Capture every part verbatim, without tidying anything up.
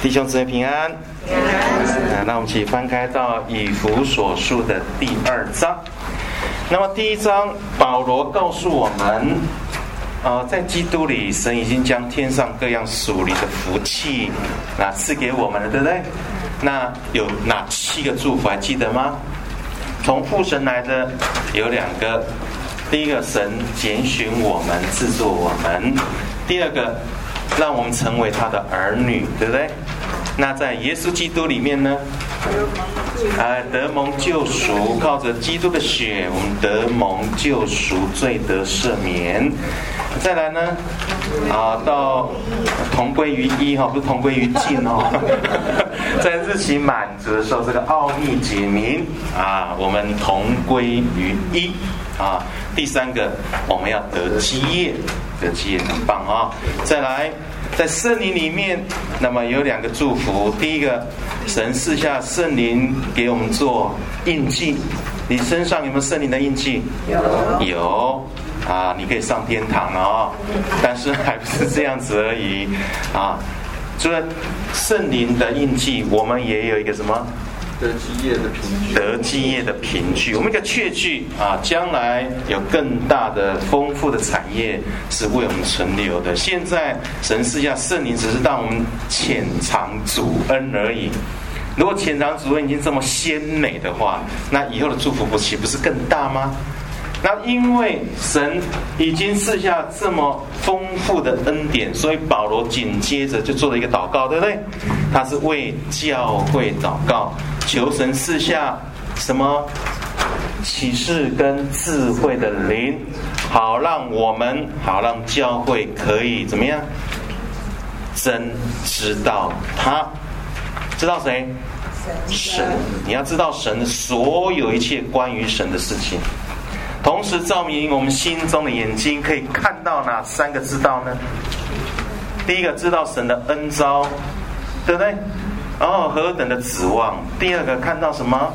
弟兄姊妹平安。啊，那我们一起翻开到以弗所书的第二章。那么第一章，保罗告诉我们，呃，在基督里，神已经将天上各样属灵的福气那赐给我们了，对不对？那有哪七个祝福还记得吗？从父神来的有两个，第一个，神拣选我们，制作我们；第二个，让我们成为他的儿女，对不对？那在耶稣基督里面呢，啊，得蒙救赎，靠着基督的血，我们得蒙救赎，罪得赦免。再来呢，啊，到同归于一哈，不是同归于尽哦。在日期满足的时候，这个奥秘解明啊，我们同归于一啊。第三个，我们要得基业，得基业很棒啊。再来，在圣灵里面，那么有两个祝福。第一个，神赐下圣灵给我们做印记。你身上有没有圣灵的印记？有。有啊，你可以上天堂哦。但是还不是这样子而已啊。除了圣灵的印记，我们也有一个什么？ 得基业的凭据， 得基业的凭据，我们一个确据啊，将来有更大的丰富的产业是为我们存留的。现在神赐下圣灵，只是让我们浅尝主恩而已。如果浅尝主恩已经这么鲜美的话，那以后的祝福不岂不是更大吗？那因为神已经赐下这么丰富的恩典，所以保罗紧接着就做了一个祷告，对不对？他是为教会祷告，求神赐下什么启示跟智慧的灵，好让我们，好让教会可以怎么样？真知道他，知道谁？神。你要知道神的所有一切关于神的事情。同时照明我们心中的眼睛，可以看到哪三个知道呢？第一个，知道神的恩召，对不对？哦，何等的指望。第二个，看到什么？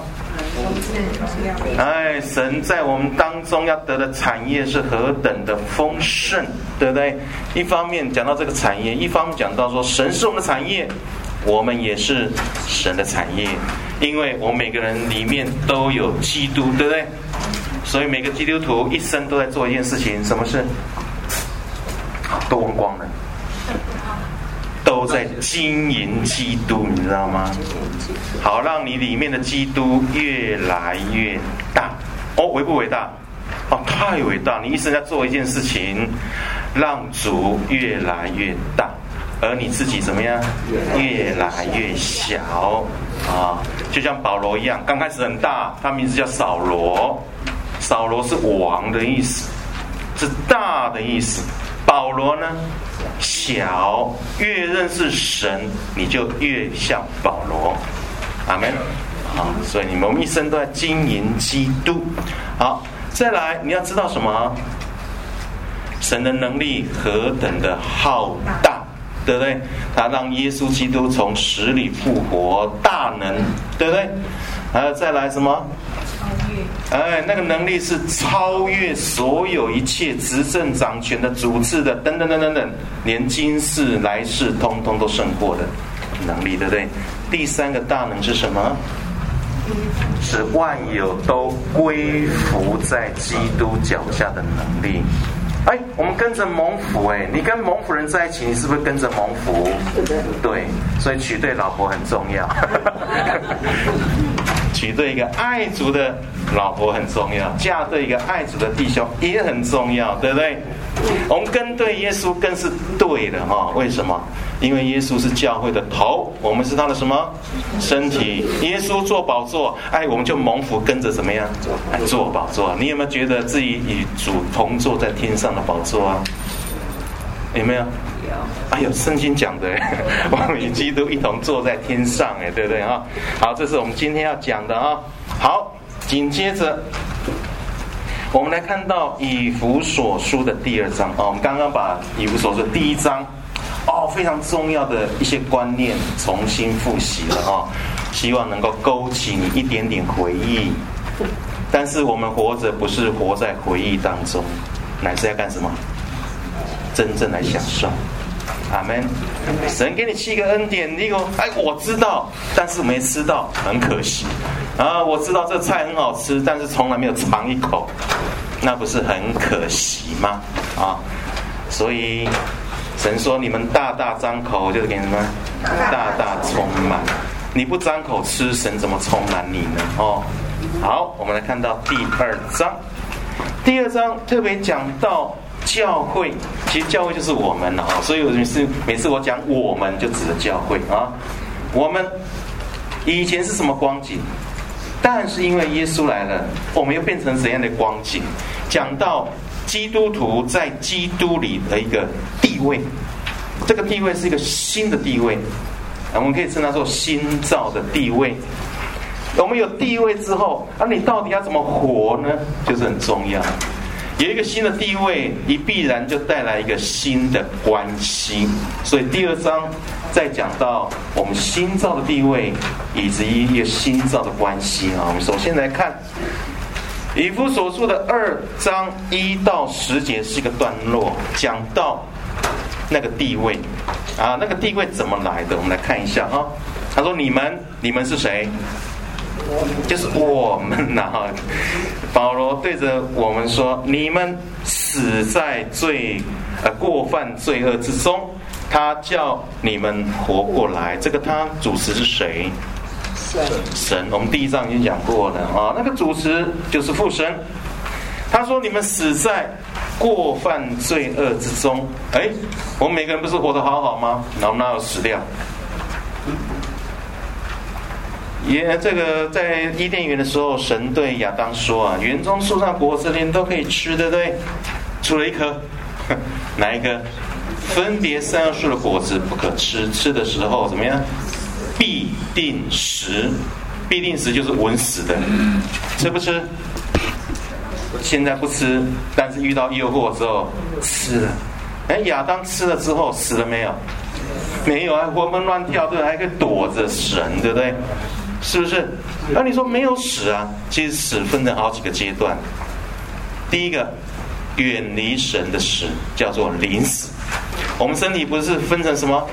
哎，神在我们当中要得的产业是何等的丰盛，对不对？一方面讲到这个产业，一方面讲到说神是我们的产业，我们也是神的产业，因为我们每个人里面都有基督，对不对？所以每个基督徒一生都在做一件事情，什么事？都忘光了，都在经营基督，你知道吗？好让你里面的基督越来越大。哦，伟不伟大？哦，太伟大！你一生在做一件事情，让主越来越大，而你自己怎么样？越来越小啊！就像保罗一样，刚开始很大，他名字叫扫罗。扫罗是王的意思，是大的意思。保罗呢，小，越认识神，你就越像保罗。阿们。好，所以你们我们一生都在经营基督。好，再来，你要知道什么？神的能力何等的浩大，对不对？他让耶稣基督从死里复活，大能，对不对？还有再来什么？哎，那个能力是超越所有一切执政掌权的、主治的，等等等等等，连今世来世通通都胜过的能力，对不对？第三个大能是什么？使万有都归服在基督脚下的能力。哎，我们跟着蒙福，哎，你跟蒙福人在一起，你是不是跟着蒙福？对，所以娶对老婆很重要。娶对一个爱主的老婆很重要，嫁对一个爱主的弟兄也很重要，对不对？我们跟对耶稣更是对的哈。为什么？因为耶稣是教会的头，我们是他的什么身体？耶稣坐宝座，哎，我们就蒙福跟着怎么样？哎，坐宝座。你有没有觉得自己与主同坐在天上的宝座啊？有没有？哎呦，圣经讲的，我们与基督一同坐在天上，哎，对不对啊？好，这是我们今天要讲的啊。好，紧接着我们来看到以弗所书的第二章啊。我们刚刚把以弗所书的第一章哦非常重要的一些观念重新复习了啊，希望能够勾起你一点点回忆。但是我们活着不是活在回忆当中，乃是要干什么？真正来享受。 阿们。神给你七个恩典，你说哎我知道，但是没吃到，很可惜啊。我知道这菜很好吃，但是从来没有尝一口，那不是很可惜吗？啊，所以神说你们大大张口，就是给你们大大充满。你不张口吃，神怎么充满你呢？哦，好，我们来看到第二章。第二章特别讲到教会，其实教会就是我们啊，所以我每次每次我讲我们就指的教会啊。我们以前是什么光景？但是因为耶稣来了，我们又变成怎样的光景？讲到基督徒在基督里的一个地位，这个地位是一个新的地位，我们可以称它做新造的地位。我们有地位之后，啊，你到底要怎么活呢？就是很重要。有一个新的地位，你必然就带来一个新的关系。所以第二章再讲到我们新造的地位，以及一个新造的关系啊。我们首先来看以弗所书的二章一到十节是一个段落，讲到那个地位啊，那个地位怎么来的？我们来看一下啊。他说：“你们，你们是谁？”就是我们呐、啊，保罗对着我们说：“你们死在罪呃过犯罪恶之中，他叫你们活过来。”这个他主持是谁？神。神。我们第一章已经讲过了啊，那个主持就是父神。他说：“你们死在过犯罪恶之中。”哎，我们每个人不是活得好好吗？然后哪有死掉？也这个在伊甸园的时候，神对亚当说啊，园中树上果子连都可以吃，对不对？除了一颗，哪一个？分别善恶树的果子不可吃，吃的时候怎么样？必定死，必定死就是稳死的。吃不吃？现在不吃，但是遇到诱惑之后吃了。哎，亚当吃了之后死了没有？没有啊，活蹦乱跳，对，还可以躲着神，对不对？是不是？那你说没有死啊？其实死分成好几个阶段。第一个，远离神的死叫做灵死。我们身体不是分成什么？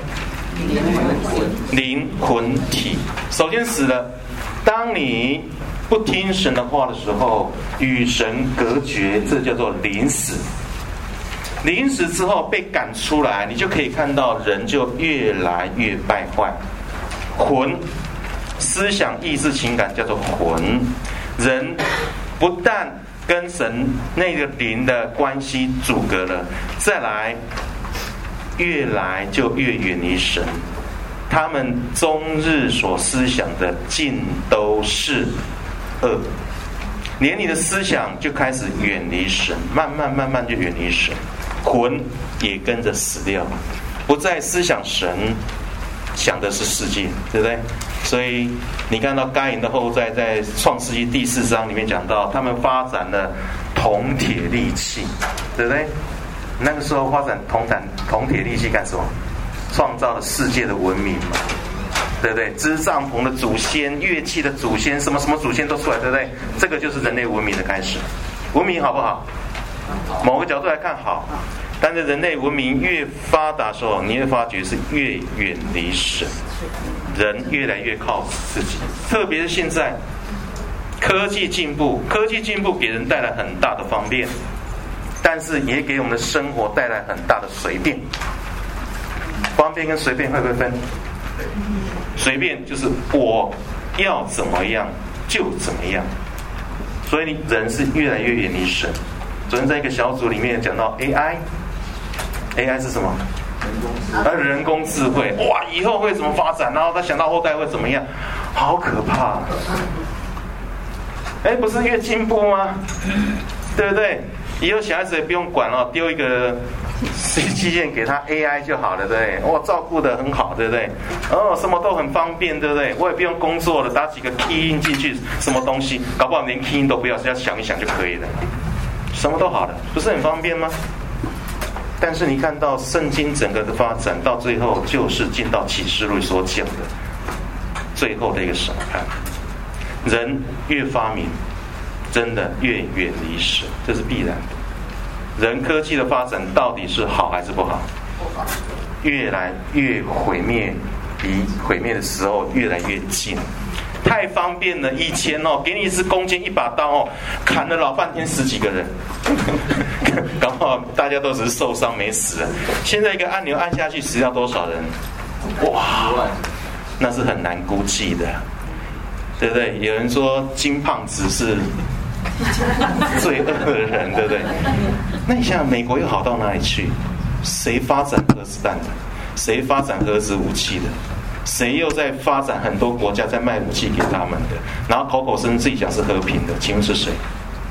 灵魂体。首先死了，当你不听神的话的时候，与神隔绝，这叫做灵死。灵死之后被赶出来，你就可以看到人就越来越败坏。魂。思想、意志、情感叫做魂，人不但跟神那个灵的关系阻隔了，再来越来就越远离神，他们终日所思想的尽都是恶，连你的思想就开始远离神，慢慢慢慢就远离神，魂也跟着死掉，不再思想神，想的是世界，对不对？所以你看到该隐的后代在创世纪第四章里面讲到，他们发展了铜铁利器，对不对？那个时候发展铜胆铜铁利器干什么？创造了世界的文明嘛，对不对？织帐篷的祖先、乐器的祖先，什么什么祖先都出来，对不对？这个就是人类文明的开始。文明好不好？某个角度来看好，但是人类文明越发达的时候，你会发觉是越远离神，人越来越靠自己。特别是现在科技进步，科技进步给人带来很大的方便，但是也给我们的生活带来很大的随便。方便跟随便会不会分？随便就是我要怎么样就怎么样，所以人是越来越远离神。昨天在一个小组里面讲到 A I，A I 是什么？而人工智慧，哇，以后会怎么发展？然后他想到后代会怎么样，好可怕！哎，不是越进步吗？对不对？以后小孩子也不用管了，丢一个机械给他 A I 就好了，对不对？哇，照顾得很好，对不对？哦，什么都很方便，对不对？我也不用工作了，打几个 key in 进去，什么东西，搞不好连 key in 都不要，只要想一想就可以了，什么都好了，不是很方便吗？但是你看到圣经整个的发展到最后，就是进到启示录所讲的最后的一个审判。人越发明，真的越远离神，这是必然的。人科技的发展到底是好还是不好？ 越来越毁灭，离毁灭的时候越来越近。太方便了，以前哦，给你一支弓箭一把刀哦，砍了老半天十几个人，搞不好大家都只是受伤没死。现在一个按钮按下去，死掉多少人？哇，那是很难估计的，对不对？有人说金胖子是最恶的人，对不对？那你想想，美国又好到哪里去？谁发展核子弹的？谁发展核子武器的？谁又在发展很多国家在卖武器给他们的？然后口口声声自己讲是和平的，请问是谁？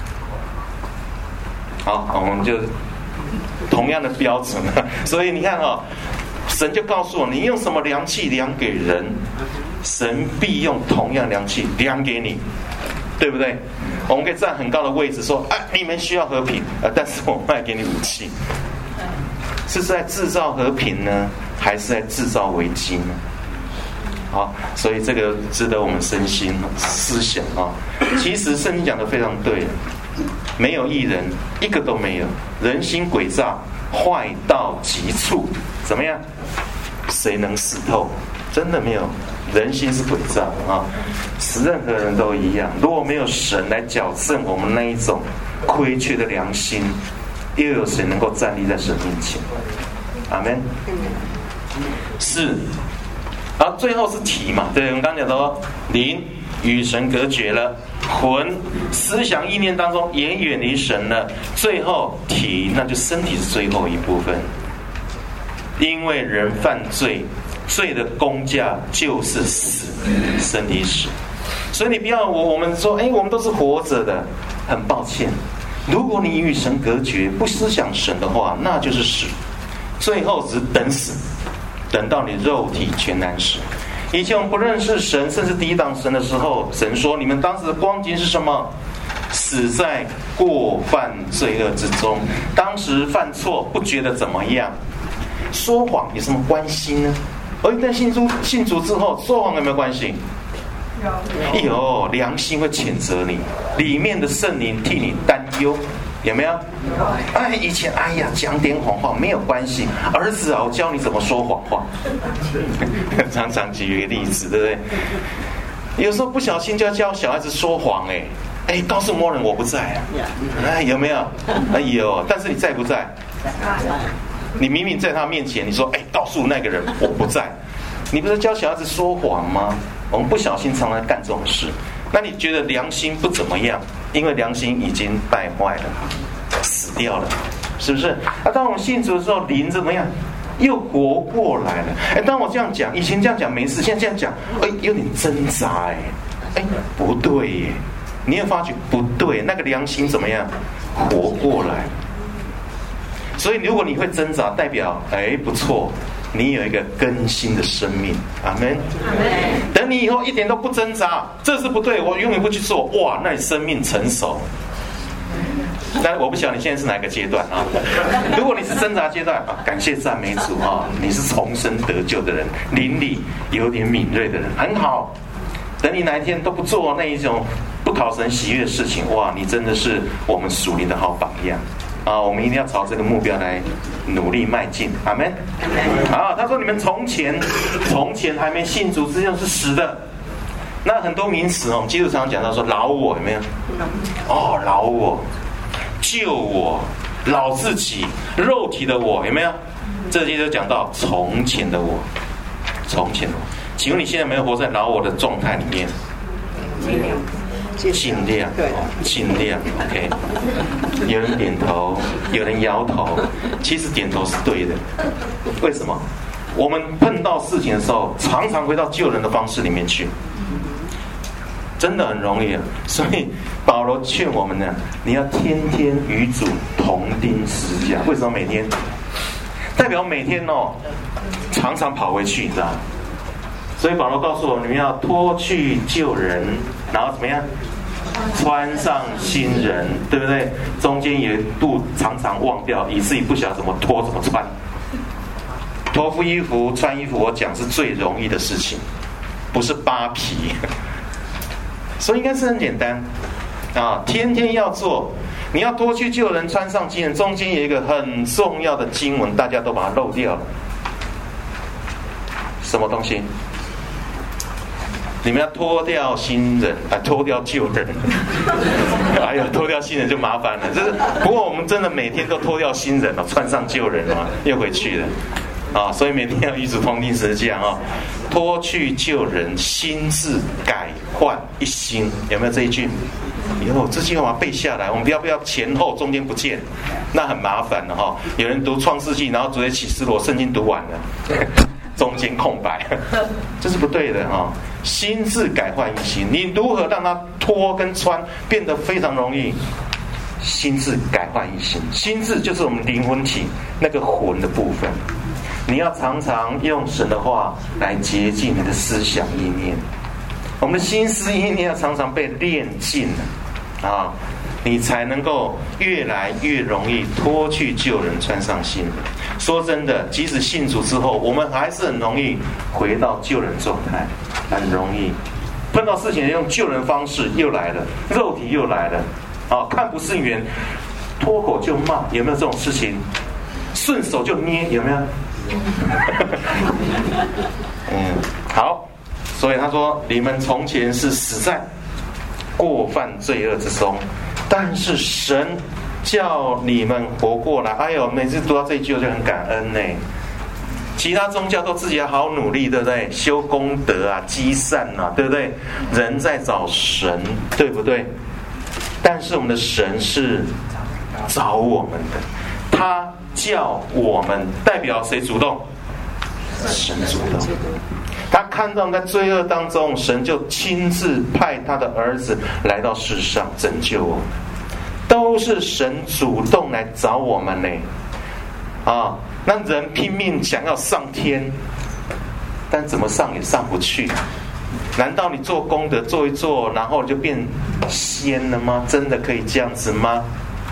好，我们就同样的标准啊。所以你看哦，神就告诉我，你用什么量器量给人，神必用同样量器量给你，对不对？我们可以站很高的位置说，啊，你们需要和平，啊，但是我卖给你武器，是在制造和平呢，还是在制造危机呢？好，所以这个值得我们深心思想啊。其实圣经讲得非常对，没有义人，一个都没有，人心诡诈，坏到极处，怎么样？谁能识透？真的没有，人心是诡诈啊，使任何人都一样。如果没有神来矫正我们那一种亏缺的良心，又有谁能够站立在神面前？阿们。是。然后最后是体嘛，对，我们刚讲说灵与神隔绝了，魂思想意念当中也远离神了，最后体，那就身体是最后一部分。因为人犯罪，罪的工价就是死，身体死。所以你不要我我们说，哎，我们都是活着的，很抱歉，如果你与神隔绝，不思想神的话，那就是死，最后只等死。等到你肉体全然死。以前我们不认识神，甚至抵挡神的时候，神说你们当时的光景是什么？死在过犯罪恶之中。当时犯错不觉得怎么样，说谎有什么关系呢？而一旦信主信主之后，说谎有没有关系？有，有良心会谴责你，里面的圣灵替你担忧。有没有？哎，以前哎呀讲点谎话没有关系，儿子啊，我教你怎么说谎话。常常举一个例子，对不对？有时候不小心就要教小孩子说谎，哎哎，告诉某人我不在啊，哎有没有？哎有，但是你在不在？你明明在他面前，你说哎，告诉那个人我不在，你不是教小孩子说谎吗？我们不小心常常干这种事，那你觉得良心不怎么样？因为良心已经败坏了，死掉了，是不是？啊，当我们信主的时候，灵怎么样？又活过来了。哎，当我这样讲，以前这样讲没事，现在这样讲，哎，有点挣扎，哎，哎，不对耶！你有发觉不对？那个良心怎么样？活过来。所以，如果你会挣扎，代表哎不错。你有一个更新的生命，阿们。等你以后一点都不挣扎，这是不对，我永远不去做。哇，那你生命成熟。但我不晓得你现在是哪个阶段啊？如果你是挣扎阶段啊，感谢赞美主啊，你是重生得救的人，灵里有点敏锐的人，很好。等你哪一天都不做那一种不讨神喜悦的事情，哇，你真的是我们属灵的好榜样。啊，我们一定要朝这个目标来努力迈进，阿们。啊，他说你们从前从前还没信主之前是死的。那很多名词哦，我们基督常讲到说老我有没有？哦，老我、旧我、老自己、肉体的我有没有？这些都讲到从前的我，从前的我。请问你现在有没有活在老我的状态里面？尽量，尽量 ，OK。有人点头，有人摇头，其实点头是对的。为什么？我们碰到事情的时候，常常回到救人的方式里面去，真的很容易啊。所以保罗劝我们呢，你要天天与主同钉十架。为什么每天？代表每天哦，常常跑回去，你知道吗？所以保罗告诉我，你们要脱去旧人，然后怎么样？穿上新人，对不对？中间有一度常常忘掉，以至于不晓得怎么脱怎么穿。脱服衣服、穿衣服，我讲是最容易的事情，不是扒皮。所以应该是很简单啊，天天要做。你要脱去旧人，穿上新人，中间有一个很重要的经文，大家都把它漏掉了。 什么东西？你们要脱掉新人啊，脱掉旧人。哎呀，脱掉新人就麻烦了。就是不过我们真的每天都脱掉新人了，穿上旧人了，又回去了啊。所以每天要与主同定十字架啊，脱去旧人，心志改换一新。有没有这一句？有，这句话背下来。我们不要不要前后中间不见，那很麻烦的哈。有人读创世纪，然后昨天启示录圣经读完了。中间空白，这是不对的哈。心智改换一新，你如何让它脱跟穿变得非常容易？心智改换一新，心智就是我们灵魂体那个魂的部分。你要常常用神的话来洁净你的思想意念，我们的心思意念要常常被炼净啊，你才能够越来越容易脱去旧人，穿上新人。说真的，即使信主之后，我们还是很容易回到旧人状态，很容易碰到事情用旧人方式又来了，肉体又来了啊，看不顺眼，脱口就骂，有没有这种事情？顺手就捏，有没有？嗯，好，所以他说，你们从前是死在过犯罪恶之中，但是神叫你们活过来。哎呦，每次读到这一句我就很感恩呢。其他宗教都自己要好努力，对不对？修功德啊，积善啊，对不对？人在找神，对不对？但是我们的神是找我们的，他叫我们，代表谁主动？神主动。他看到在罪恶当中，神就亲自派他的儿子来到世上拯救我们，都是神主动来找我们呢。啊，那人拼命想要上天，但怎么上也上不去。难道你做功德做一做，然后就变仙了吗？真的可以这样子吗？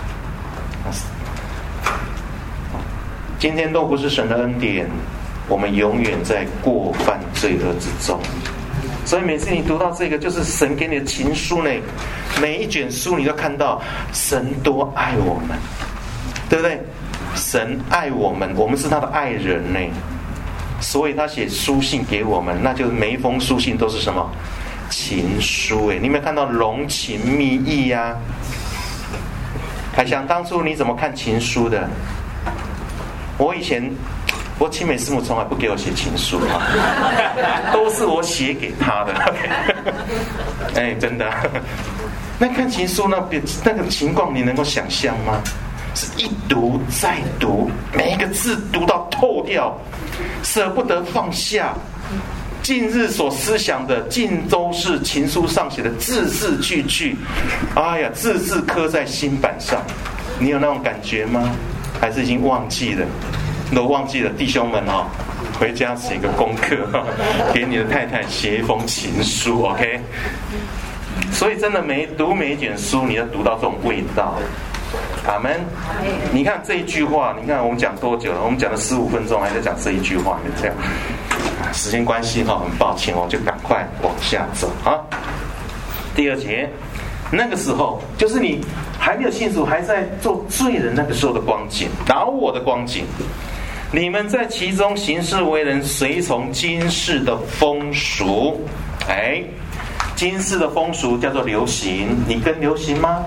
今天都不是神的恩典，我们永远在过犯罪恶之中。所以每次你读到这个，就是神给你的情书呢，每一卷书你都看到神多爱我们，对不对？神爱我们，我们是他的爱人呢，所以他写书信给我们，那就是每一封书信都是什么？情书哎，你有没有看到浓情蜜意呀、啊？还想当初你怎么看情书的？我以前，我青美师母从来不给我写情书啊，都是我写给他的。哎，真的，那看情书那那个情况，你能够想象吗？是一读再读，每一个字读到透掉，舍不得放下。近日所思想的，尽都是情书上写的字字句句，哎呀，字字刻在心板上。你有那种感觉吗？还是已经忘记了？都忘记了，弟兄们哦，回家写一个功课，给你的太太写一封情书 ，OK？ 所以真的每读每一卷书，你要读到这种味道。阿们。你看这一句话，你看我们讲多久了？我们讲了十五分钟，还在讲这一句话，就这样。时间关系哈，很抱歉，我就赶快往下走啊。第二节，那个时候就是你还没有信主，还在做罪人那个时候的光景，饶我的光景。你们在其中行事为人，随从今世的风俗。哎，今世的风俗叫做流行，你跟流行吗？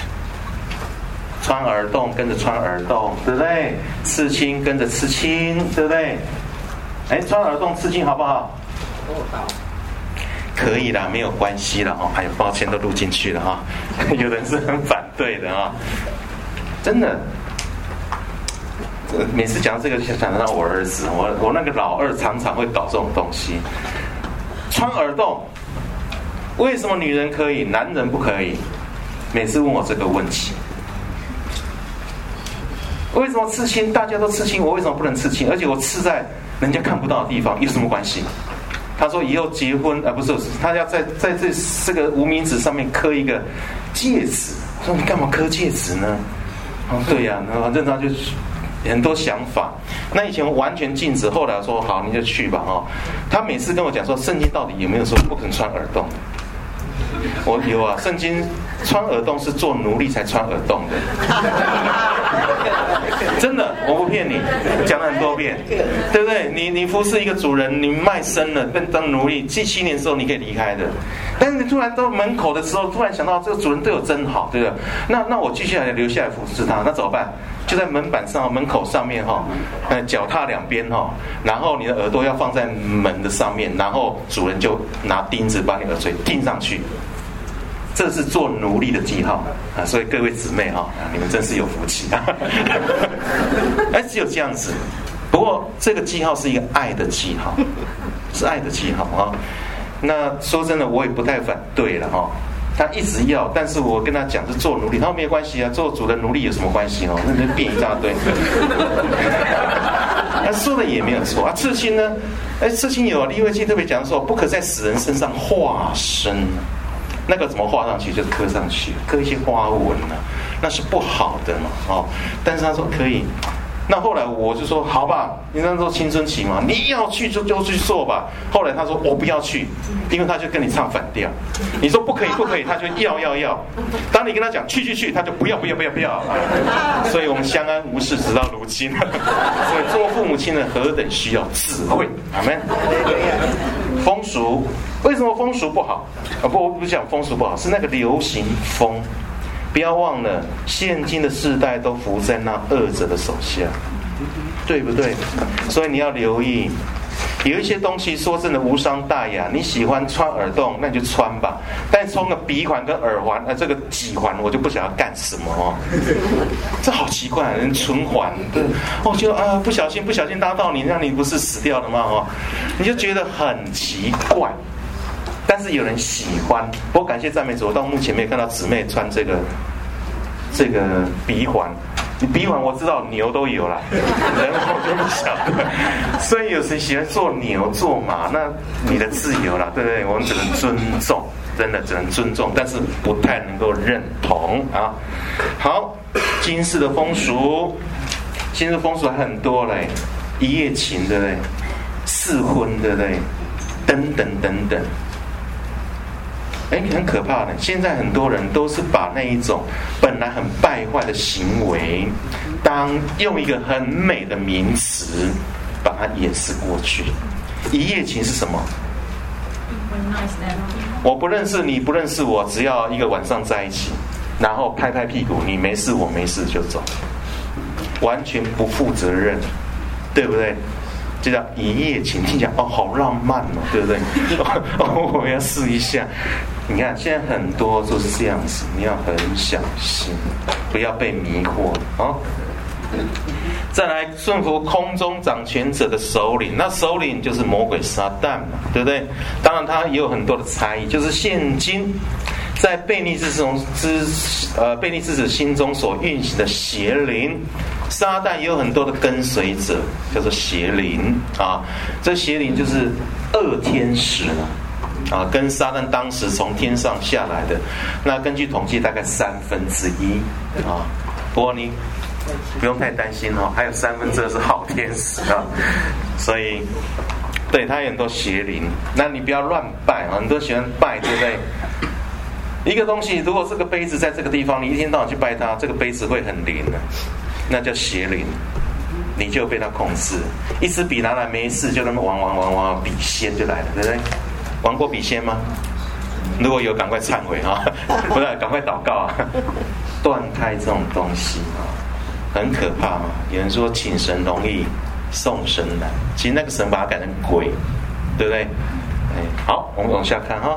穿耳洞跟着穿耳洞，对不对？刺青跟着刺青，对不对？哎，穿耳洞刺青好不好？可以啦，没有关系啦哈。哎呦，抱歉，都录进去了哈。有人是很反对的啊，真的。每次讲到这个，就想到我儿子，我我那个老二常常会搞这种东西。穿耳洞，为什么女人可以，男人不可以？每次问我这个问题。为什么刺青？大家都刺青，我为什么不能刺青？而且我刺在人家看不到的地方，有什么关系？他说以后结婚，呃，不是，他要在在这这个无名指上面刻一个戒指。说你干嘛刻戒指呢？哦，对呀、啊，反正他就很多想法。那以前完全禁止，后来说好，你就去吧，哈、哦。他每次跟我讲说，圣经到底有没有说不肯穿耳洞？ 我有啊，圣经穿耳洞是做奴隶才穿耳洞的，真的，我不骗你，讲了很多遍，对不对？你你服侍一个主人，你卖身了，变当奴隶，第七年的时候你可以离开的，但是你突然到门口的时候，突然想到这个主人对我真好，对不对？那那我继续来留下来服侍他，那怎么办？就在门板上、门口上面哈，呃，脚踏两边哈，然后你的耳朵要放在门的上面，然后主人就拿钉子把你耳垂钉上去。这是做奴隶的记号啊，所以各位姊妹哈，你们真是有福气啊！哎，只有这样子。不过这个记号是一个爱的记号，是爱的记号啊。那说真的，我也不太反对了哈。他一直要，但是我跟他讲是做奴隶，他说没有关系啊，做主的奴隶有什么关系哦？那就变一大堆。他说的也没有错啊。刺青呢？哎，刺青有利未记特别讲说，不可在死人身上画身。那个怎么画上去？就是刻上去，刻一些花纹啊，那是不好的嘛，哦。但是他说可以。那后来我就说好吧，你那时候青春期嘛，你要去就就去做吧。后来他说我不要去，因为他就跟你唱反调。你说不可以不可以，他就要要要。当你跟他讲去去去，他就不要不要不要不要。所以我们相安无事直到如今。所以做父母亲的何等需要智慧，阿们。风俗，为什么风俗不好？啊不，我不是讲风俗不好，是那个流行风。不要忘了，现今的世代都服在那恶者的手下，对不对？所以你要留意，有一些东西说真的无伤大雅。你喜欢穿耳洞，那你就穿吧。但穿个鼻环跟耳环，呃，这个脊环，我就不想要干什么哦。这好奇怪，人唇环，对，哦，就啊，不小心不小心搭到你，让你不是死掉了吗？哦，你就觉得很奇怪。但是有人喜欢，我感谢赞美主，我到目前没有看到姊妹穿这个这个鼻环。你鼻环我知道牛都有啦，人我就不晓得。所以有谁喜欢做牛做马，那你的自由啦，对不对？我们只能尊重，真的只能尊重，但是不太能够认同啊。好，今世的风俗，今世风俗还很多嘞，一夜情对不对？试婚对不对？等等等等。哎，很可怕的。现在很多人都是把那一种本来很败坏的行为，当用一个很美的名词把它掩饰过去。一夜情是什么？我不认识你，不认识我，只要一个晚上在一起，然后拍拍屁股，你没事我没事就走，完全不负责任，对不对？就叫一夜情，听讲哦，好浪漫哦，对不对？哦，我要试一下。你看，现在很多都是这样子，你要很小心，不要被迷惑啊。再来，顺服空中掌权者的首领，那首领就是魔鬼撒旦嘛，对不对？当然，他也有很多的差异，就是现今在悖逆之中之呃悖逆之子心中所运行的邪灵。撒旦也有很多的跟随者，叫做邪灵啊。这邪灵就是恶天使啊，跟撒旦当时从天上下来的。那根据统计，大概三分之一啊。不过你不用太担心哦，还有三分之二是好天使啊。所以，对他有很多邪灵，那你不要乱拜啊。很多喜欢拜，对不对？一个东西，如果这个杯子在这个地方，你一天到晚去拜它，这个杯子会很灵的。那叫邪灵，你就被他控制。一支笔拿来没事，就那么玩玩玩玩，笔仙就来了，对不对？玩过笔仙吗？如果有，赶快忏悔啊！不是，赶快祷告啊！断开这种东西啊，很可怕嘛。有人说请神容易送神难，其实那个神把它改成鬼，对不对？哎，好，我们往下看哈。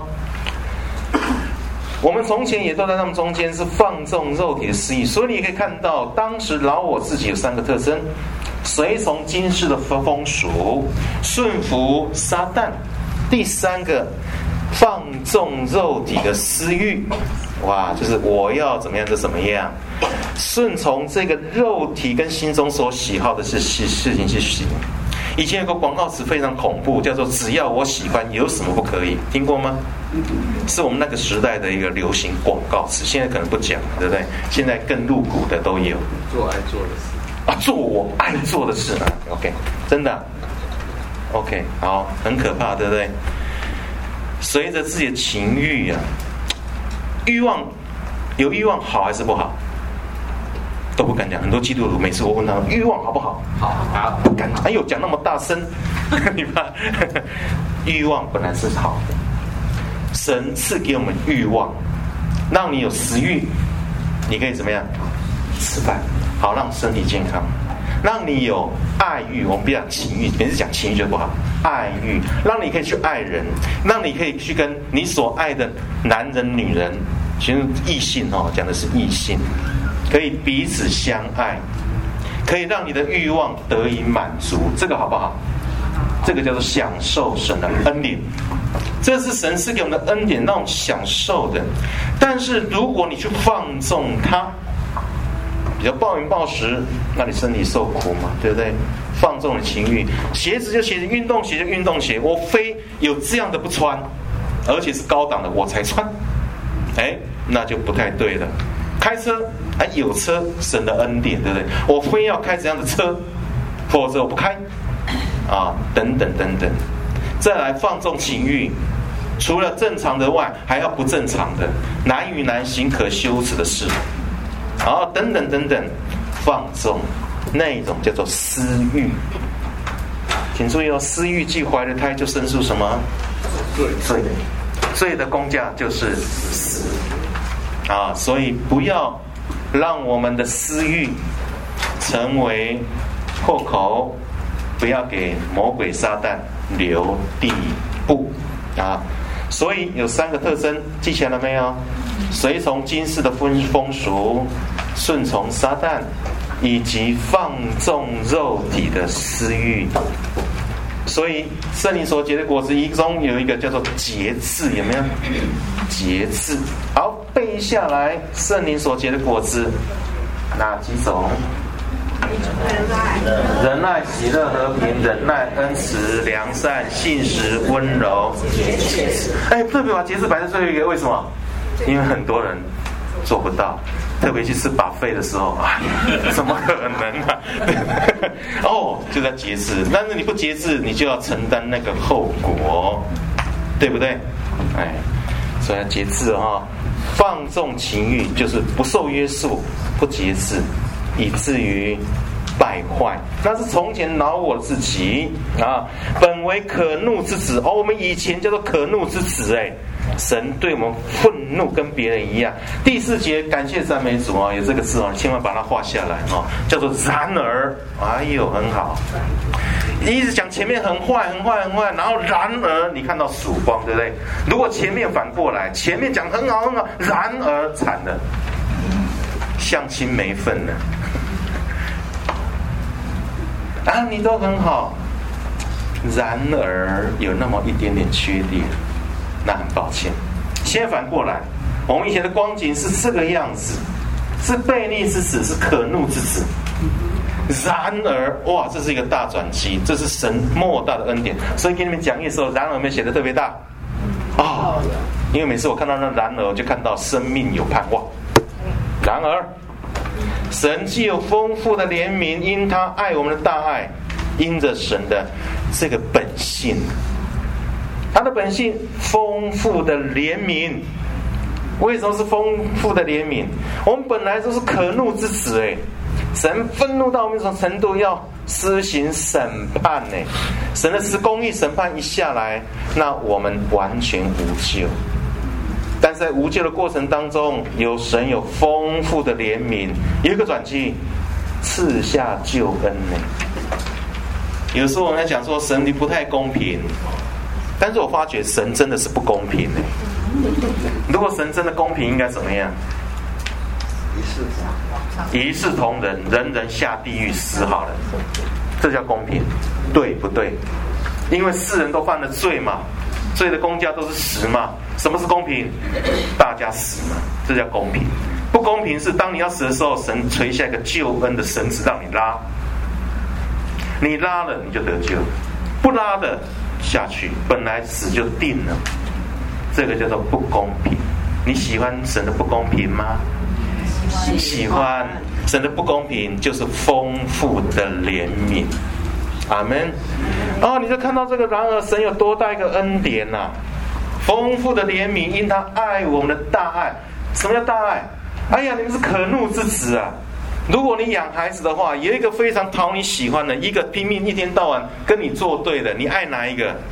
我们从前也都在他们中间，是放纵肉体的私欲，所以你也可以看到，当时老我自己有三个特征：随从今世的风俗，顺服撒旦；第三个，放纵肉体的私欲。哇，就是我要怎么样就怎么样，顺从这个肉体跟心中所喜好的事事情去行。以前有个广告词非常恐怖，叫做只要我喜欢，有什么不可以？听过吗？是我们那个时代的一个流行广告词，现在可能不讲了，对不对？现在更露骨的都有。 做爱做的事啊，做我爱做的事啊。OK， 真的、啊。OK， 好，很可怕，对不对？随着自己的情欲啊， 欲望有欲望好还是不好？都不敢讲。很多基督徒每次我问他欲望好不好？ 好，好， 不敢。哎呦，讲那么大声，你怕？欲望本来是好的，神赐给我们欲望，让你有食欲，你可以怎么样？吃饭，好让身体健康。让你有爱欲，我们不要讲情欲，每次讲情欲就不好。爱欲，让你可以去爱人，让你可以去跟你所爱的男人、女人，其实异性哦，讲的是异性，可以彼此相爱，可以让你的欲望得以满足，这个好不好？这个叫做享受神的恩典，这是神赐给我们的恩典，让我们享受的。但是如果你去放纵它，比较暴饮暴食，那你身体受苦嘛，对不对？放纵的情欲，鞋子就鞋子，运动鞋就运动鞋，我非有这样的不穿，而且是高档的我才穿，哎，那就不太对了。开车，哎，有车，神的恩典，对不对？我非要开这样的车，否则我不开，啊，等等等等。再来放纵情欲，除了正常的外，还要不正常的，男与男行可羞耻的事。好，等等等等，放纵那一种叫做私欲，请注意哦，私欲既怀了胎，就生出什么？罪。罪，罪的工价就是死啊！所以不要让我们的私欲成为破口，不要给魔鬼撒旦留地步啊！所以有三个特征，记起来了没有？随从今世的风风俗，顺从撒旦，以及放纵肉体的私欲。所以圣灵所结的果子，其中有一个叫做节制，有没有？节制。好，背下来，圣灵所结的果子哪几种？仁爱、喜乐、和平、忍耐、恩慈、良善、信实、温柔。哎，特别把节制摆在最后一个，为什么？因为很多人做不到，特别去吃buffet的时候啊，怎么可能啊？哦，就在节制，但是你不节制，你就要承担那个后果，对不对？哎，所以要节制啊！放纵情欲就是不受约束，不节制，以至于败坏。那是从前恼我自己啊，本为可怒之子哦，我们以前叫做可怒之子哎。神对我们愤怒跟别人一样。第四节感谢赞美主啊，有这个字哦，千万把它画下来哦，叫做然而。哎呦，很好。一直讲前面很坏很坏很坏，然后然而你看到曙光，对不对？如果前面反过来，前面讲很好很好，然而惨了，相亲没份了。啊，你都很好，然而有那么一点点缺点。那很抱歉，先反过来，我们以前的光景是这个样子，是悖逆之子，是可怒之子。然而，哇，这是一个大转机，这是神莫大的恩典。所以给你们讲义的时候，然而有没有写的特别大？啊、哦，因为每次我看到那然而，我就看到生命有盼望。然而，神既有丰富的怜悯，因他爱我们的大爱，因着神的这个本性。他的本性丰富的怜悯，为什么是丰富的怜悯？我们本来都是可怒之子哎，神愤怒到我们这种程度，要施行审判哎，神的施公义审判一下来，那我们完全无救。但是在无救的过程当中，有神有丰富的怜悯，有一个转机，赐下救恩呢。有时候我们在讲说神你不太公平。但是我发觉神真的是不公平的。如果神真的公平，应该怎么样？一视同仁，人人下地狱死好了，这叫公平，对不对？因为世人都犯了罪嘛，罪的公价都是死嘛。什么是公平？大家死嘛，这叫公平。不公平是当你要死的时候，神垂下一个救恩的绳子让你拉，你拉了你就得救，不拉的下去，本来死就定了，这个叫做不公平。你喜欢神的不公平吗？喜欢。神的不公平就是丰富的怜悯。阿们。哦，你就看到这个，然而神有多大一个恩典呐、啊！丰富的怜悯，因他爱我们的大爱， 什么叫大爱？哎呀，你们是可怒之子啊！如果你养孩子的话，有一个非常讨你喜欢的，一个拼命一天到晚跟你作对的，你爱哪一个？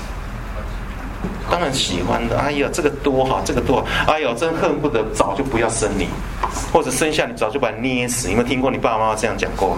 当然喜欢的。哎呀，这个多好，这个多好，哎呦，真恨不得早就不要生你，或者生下你早就把你捏死。有没有听过你爸爸妈妈这样讲过？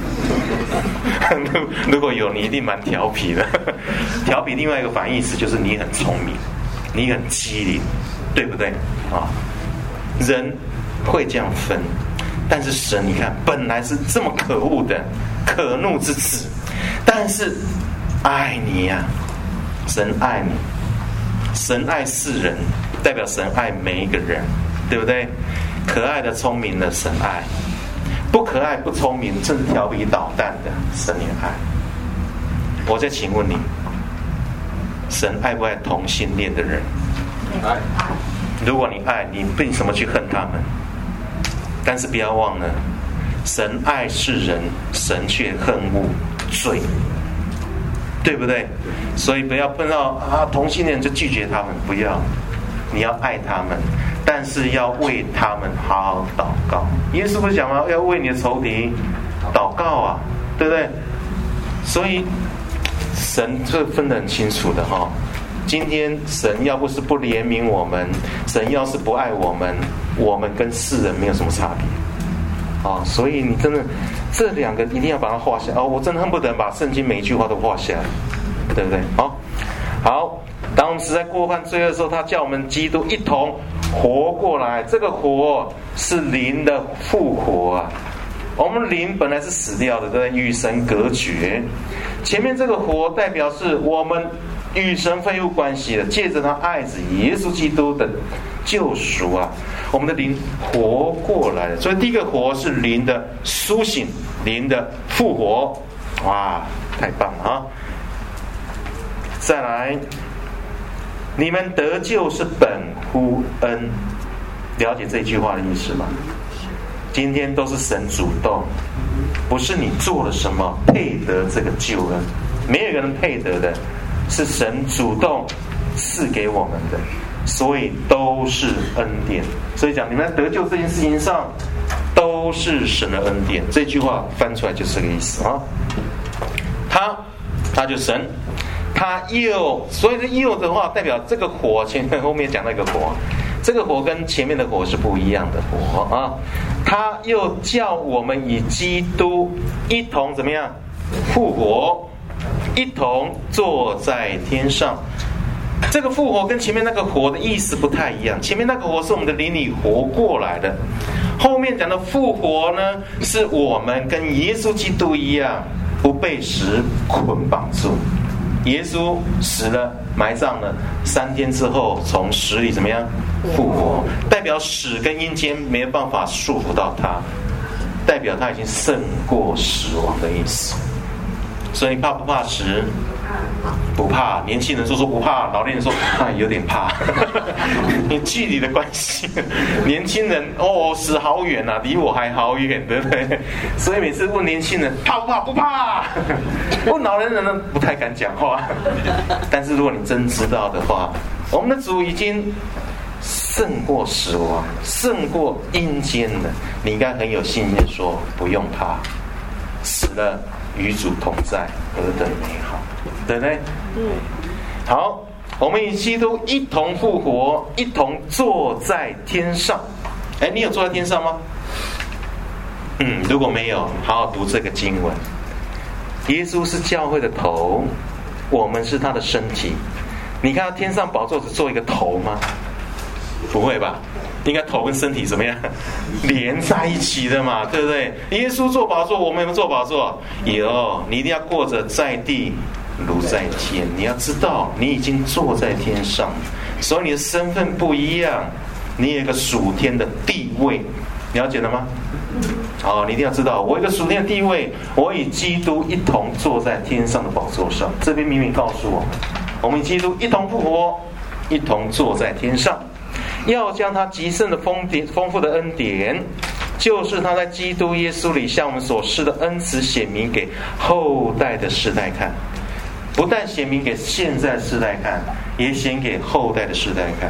如果有，你一定蛮调皮的。调皮另外一个反义词就是你很聪明，你很机灵，对不对啊？人会这样分。但是神，你看，本来是这么可恶的、可怒之子，但是爱你呀、啊，神爱你，神爱世人，代表神爱每一个人，对不对？可爱的、聪明的神爱，不可爱、不聪明，甚至调皮捣蛋的神也爱。我再请问你，神爱不爱同性恋的人？爱。如果你爱，你凭什么去恨他们？但是不要忘了，神爱世人，神却恨恶罪，对不对？所以不要碰到啊同性恋就拒绝他们，不要，你要爱他们，但是要为他们好好祷告。耶稣不是讲吗？要为你的仇敌祷告啊，对不对？所以神这分得很清楚的哈。今天神要不是不怜悯我们，神要是不爱我们，我们跟世人没有什么差别啊！所以你真的这两个一定要把它画下哦！我真的恨不得把圣经每一句话都画下来，对不对？好，好，当我们实在过犯罪恶的时候，他叫我们基督一同活过来。这个活是灵的复活啊！我们灵本来是死掉的，对，与神隔绝。前面这个活代表是我们与神恢复关系的，借着他爱子耶稣基督的救赎啊，我们的灵活过来了。所以第一个活是灵的苏醒，灵的复活，哇，太棒了啊！再来，你们得救是本乎恩，了解这句话的意思吗？今天都是神主动，不是你做了什么配得这个救恩，没有一个人配得的，是神主动赐给我们的，所以都是恩典。所以讲你们得救这件事情上都是神的恩典，这句话翻出来就是这个意思啊。他他就神，他又，所以这又的话代表这个火，前面后面讲那个火，这个火跟前面的火是不一样的火啊。他又叫我们以基督一同怎么样复活，一同坐在天上。这个复活跟前面那个活的意思不太一样，前面那个活是我们的灵里活过来的，后面讲的复活呢，是我们跟耶稣基督一样，不被死捆绑住。耶稣死了，埋葬了，三天之后从死里怎么样复活？代表死跟阴间没有办法束缚到他，代表他已经胜过死亡的意思。所以你怕不怕死？不怕。年轻人说说不怕，老年人说哎有点怕。你距离的关系，年轻人哦死好远啊，离我还好远，对不对？所以每次问年轻人怕不怕？不怕。问老年人呢不太敢讲话。但是如果你真知道的话，我们的主已经胜过死亡，胜过阴间了，你应该很有信心说不用怕，死了与主同在，何等美好，对不对？嗯。好，我们与基督一同复活，一同坐在天上。哎，你有坐在天上吗？嗯，如果没有，好好读这个经文。耶稣是教会的头，我们是他的身体。你看到天上宝座只做一个头吗？不会吧？应该头跟身体怎么样连在一起的嘛，对不对？耶稣坐宝座，我们有没有坐宝座？有。你一定要过着在地如在天，你要知道你已经坐在天上，所以你的身份不一样，你有一个属天的地位，了解了吗？好，你一定要知道，我有一个属天的地位，我与基督一同坐在天上的宝座上。这边明明告诉我们，我们与基督一同复活，一同坐在天上。要将他极盛的丰典丰富的恩典，就是他在基督耶稣里向我们所施的恩慈显明给后代的世代看，不但显明给现在世代看，也显给后代的世代看。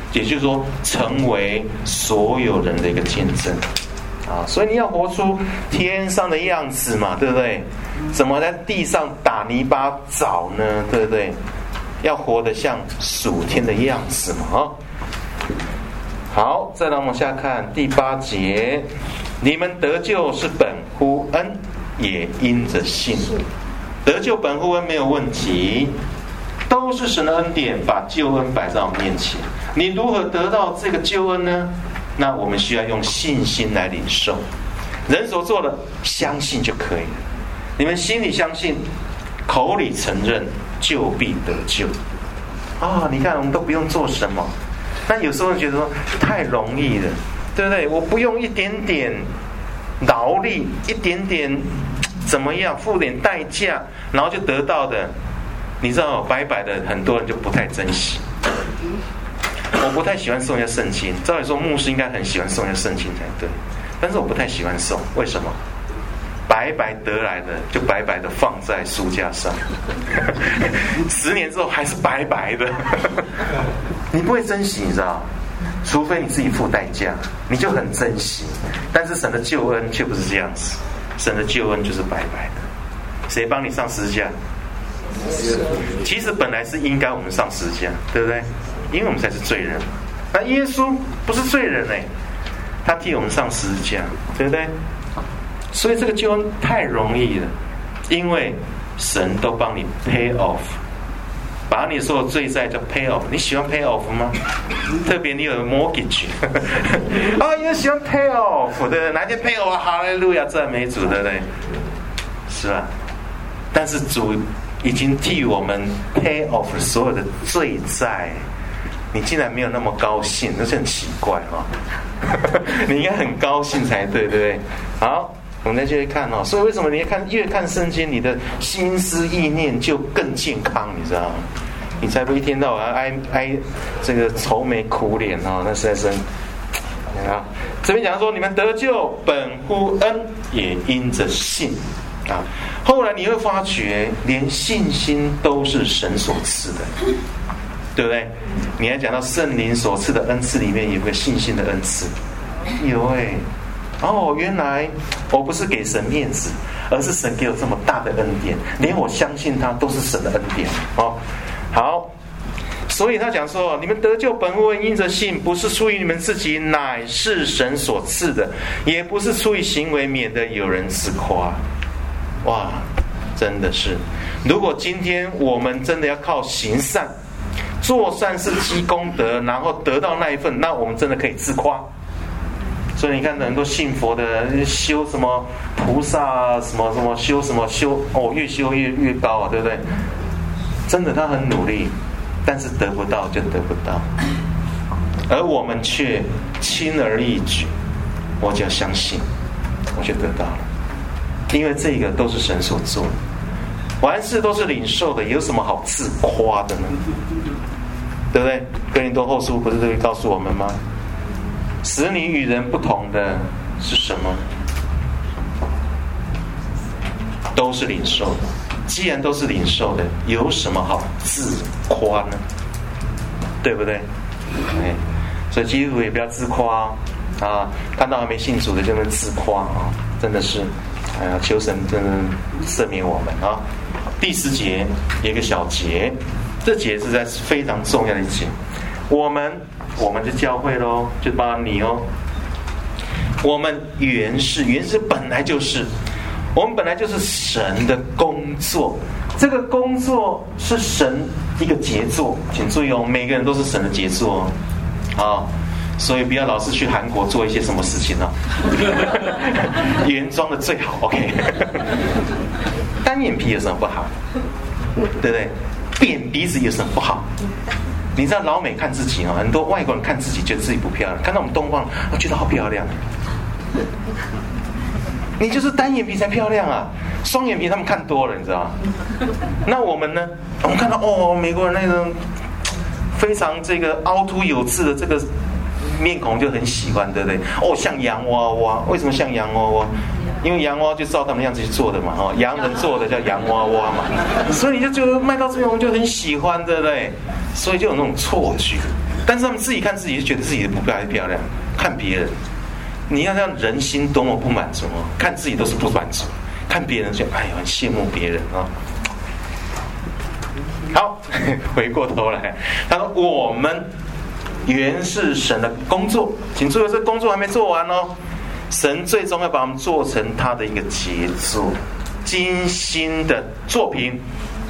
也就是说成为所有人的一个见证啊。所以你要活出天上的样子嘛，对不对？怎么在地上打泥巴找呢？对不对？要活得像属天的样子嘛。啊，好，再来往下看第八节，你们得救是本乎恩，也因着信。得救本乎恩没有问题，都是神的恩典，把救恩摆在我们面前。你如何得到这个救恩呢？那我们需要用信心来领受。人所做的，相信就可以了。你们心里相信，口里承认，就必得救。啊、哦，你看我们都不用做什么，但有时候觉得说太容易了，对不对？我不用一点点劳力，一点点怎么样，付点代价，然后就得到的。你知道白白的，很多人就不太珍惜。我不太喜欢送人家圣经，照理说牧师应该很喜欢送人家圣经才对，但是我不太喜欢送，为什么？白白得来的就白白的放在书架上，十年之后还是白白的，你不会珍惜，你知道？除非你自己付代价，你就很珍惜。但是神的救恩却不是这样子，神的救恩就是白白的。谁帮你上十字架？其实本来是应该我们上十字架，对不对？因为我们才是罪人。那耶稣不是罪人哎，他替我们上十字架，对不对？所以这个救恩太容易了，因为神都帮你 pay off， 把你所有罪债叫 pay off。你喜欢 pay off 吗？特别你有 mortgage 啊，你喜欢 pay off， 对不对？哪天 pay off， 哈利路亚，赞美主，对不对？是吧？但是主已经替我们 pay off 所有的罪债，你竟然没有那么高兴，那是很奇怪哈、哦。你应该很高兴才对，对不对？好。我们再继续看哦，所以为什么你看越看圣经，你的心思意念就更健康，你知道吗？你才不一天到晚哀哀这个愁眉苦脸哦，那实在是啊。这边讲说，你们得救本乎恩，也因着信啊。后来你会发觉，连信心都是神所赐的，对不对？你还讲到圣灵所赐的恩赐里面有个信心的恩赐，有哎。哦，原来我不是给神面子，而是神给我这么大的恩典，连我相信他都是神的恩典哦。好，所以他讲说，你们得救本乎恩，因着信，不是出于你们自己，乃是神所赐的，也不是出于行为，免得有人自夸。哇，真的是，如果今天我们真的要靠行善，做善事积功德，然后得到那一份，那我们真的可以自夸。所以你看很多信佛的修什么菩萨什么什么修什么修哦，越修越越高啊，对不对？真的他很努力，但是得不到就得不到，而我们却轻而易举，我只要相信，我就得到了，因为这个都是神所做的，凡事都是领受的，有什么好自夸的呢？对不对？哥林多后书不是这里告诉我们吗？使你与人不同的是什么？都是领受的。既然都是领受的，有什么好自夸呢？对不对？哎，所以基督徒也不要自夸啊！看到还没信主的就能自夸啊！真的是，哎呀，求神真的赦免我们啊！第十节有一个小节，这节实在是非常重要的一节。我们。我们就教会咯，就包括你哦。我们原是，原是本来就是，我们本来就是神的工作。这个工作是神一个杰作，请注意哦，每个人都是神的杰作哦。啊，所以不要老是去韩国做一些什么事情哦。原装的最好 ，OK。单眼皮有什么不好？对不对？扁鼻子有什么不好？你知道老美看自己哦，很多外国人看自己觉得自己不漂亮，看到我们东方我觉得好漂亮。你就是单眼皮才漂亮啊，双眼皮他们看多了，你知道吗？那我们呢？我们看到哦，美国人那种非常这个凹凸有致的这个面孔就很喜欢，对不对？哦，像洋娃娃，为什么像洋娃娃？因为洋娃娃就照他们样子去做的嘛，哦，洋人做的叫洋娃娃嘛，所以你就觉得卖到这边我们就很喜欢，对不对？所以就有那种错觉， 但是他们自己看自己就觉得自己不漂亮，看别人，你要让人心多么不满足哦，看自己都是不满足，看别人就哎呦很羡慕别人啊。好，回过头来，他说我们原是神的工作，请注意，这工作还没做完哦。神最终要把我们做成他的一个杰作，精心的作品，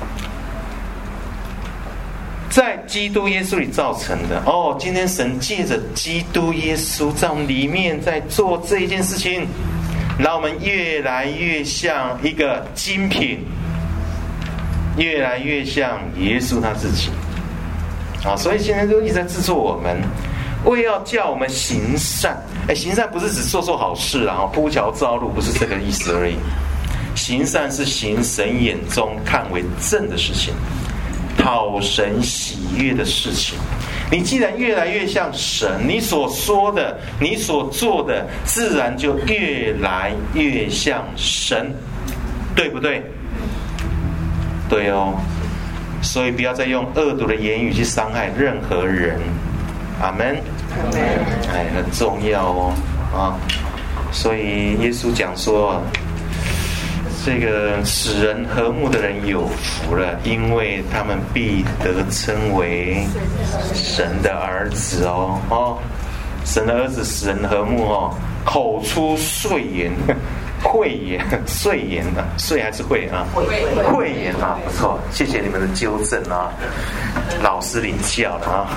在基督耶稣里造成的。哦，今天神借着基督耶稣在我们里面在做这一件事情，让我们越来越像一个精品，越来越像耶稣他自己啊！所以现在都一直在制作我们，为要叫我们行善。哎，行善不是只做做好事啊，铺桥造路不是这个意思而已。行善是行神眼中看为正的事情，讨神喜悦的事情。你既然越来越像神，你所说的、你所做的，自然就越来越像神，对不对？对哦，所以不要再用恶毒的言语去伤害任何人。阿们。哎，很重要哦啊！所以耶稣讲说，这个使人和睦的人有福了，因为他们必得称为神的儿子哦哦，神的儿子使人和睦哦，口出穢言。慧言、碎言啊，碎还是慧啊？慧言啊，不错，谢谢你们的纠正啊，老师领教了啊。